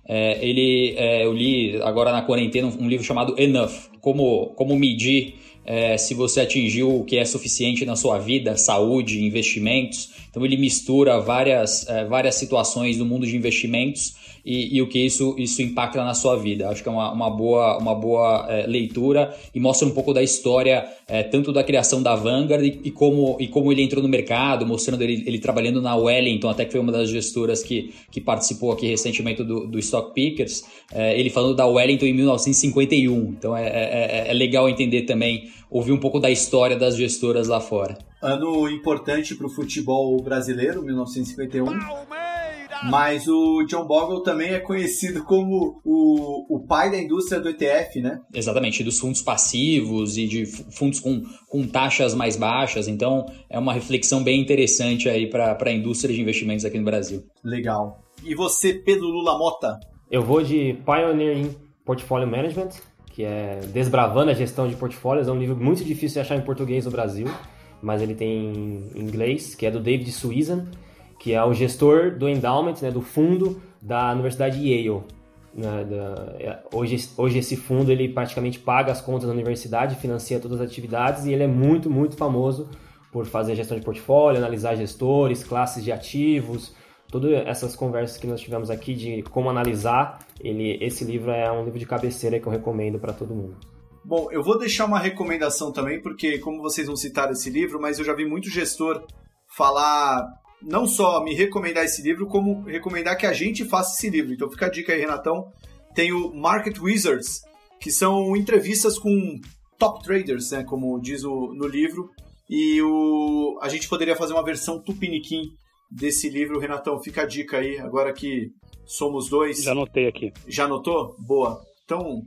C: eu li agora na quarentena um livro chamado Enough, como medir se você atingiu o que é suficiente na sua vida, saúde, investimentos. Então ele mistura várias situações do mundo de investimentos e o que isso impacta na sua vida. Acho que é uma boa leitura e mostra um pouco da história, tanto da criação da Vanguard e como ele entrou no mercado, mostrando ele trabalhando na Wellington, até que foi uma das gestoras que participou aqui recentemente do Stock Pickers, ele falando da Wellington em 1951. Então é legal entender também, ouvir um pouco da história das gestoras lá fora.
B: Ano importante para o futebol brasileiro, 1951. Mas o John Bogle também é conhecido como o pai da indústria do ETF, né?
C: Exatamente, dos fundos passivos e de fundos com taxas mais baixas. Então, é uma reflexão bem interessante aí para a indústria de investimentos aqui no Brasil.
B: Legal. E você, Pedro Lula Mota?
D: Eu vou de Pioneering Portfolio Management, que é Desbravando a Gestão de Portfólios. É um livro muito difícil de achar em português no Brasil, mas ele tem em inglês, que é do David Suizan, que é o gestor do endowment, né, do fundo da Universidade Yale. Hoje esse fundo ele praticamente paga as contas da universidade, financia todas as atividades, e ele é muito, muito famoso por fazer gestão de portfólio, analisar gestores, classes de ativos, todas essas conversas que nós tivemos aqui de como analisar. Esse livro é um livro de cabeceira que eu recomendo para todo mundo.
B: Bom, eu vou deixar uma recomendação também, porque como vocês não citaram esse livro, mas eu já vi muito gestor falar, não só me recomendar esse livro, como recomendar que a gente faça esse livro. Então fica a dica aí, Renatão. Tem o Market Wizards, que são entrevistas com top traders, né, como diz no livro, e a gente poderia fazer uma versão tupiniquim desse livro. Renatão, fica a dica aí, agora que somos dois.
A: Já anotei aqui.
B: Já anotou? Boa. Então,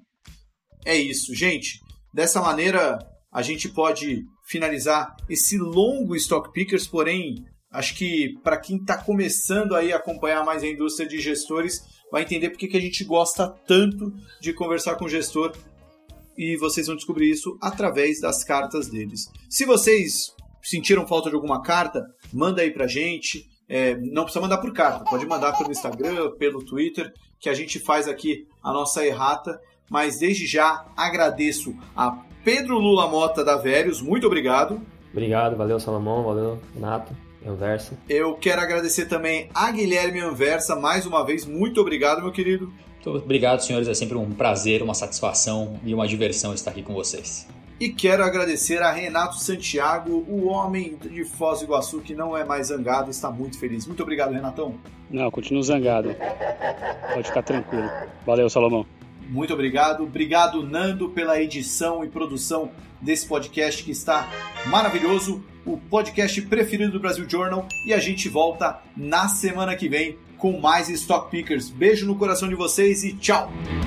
B: é isso, gente. Dessa maneira, a gente pode finalizar esse longo Stock Pickers, porém, acho que para quem está começando aí a acompanhar mais a indústria de gestores, vai entender porque que a gente gosta tanto de conversar com o gestor, e vocês vão descobrir isso através das cartas deles. Se vocês sentiram falta de alguma carta, manda aí pra gente. Não precisa mandar por carta, pode mandar pelo Instagram, pelo Twitter, que a gente faz aqui a nossa errata. Mas desde já agradeço a Pedro Lula Mota da Verius, muito obrigado.
D: Obrigado, valeu Salomão, valeu Renato, Anversa.
B: Eu quero agradecer também a Guilherme Anversa, mais uma vez, muito obrigado, meu querido.
C: Muito obrigado, senhores, é sempre um prazer, uma satisfação e uma diversão estar aqui com vocês.
B: E quero agradecer a Renato Santiago, o homem de Foz do Iguaçu que não é mais zangado, está muito feliz. Muito obrigado, Renatão.
A: Não, continuo zangado. Pode ficar tranquilo. Valeu, Salomão.
B: Muito obrigado. Obrigado, Nando, pela edição e produção desse podcast que está maravilhoso. O podcast preferido do Brasil Journal. E a gente volta na semana que vem com mais Stock Pickers. Beijo no coração de vocês e tchau!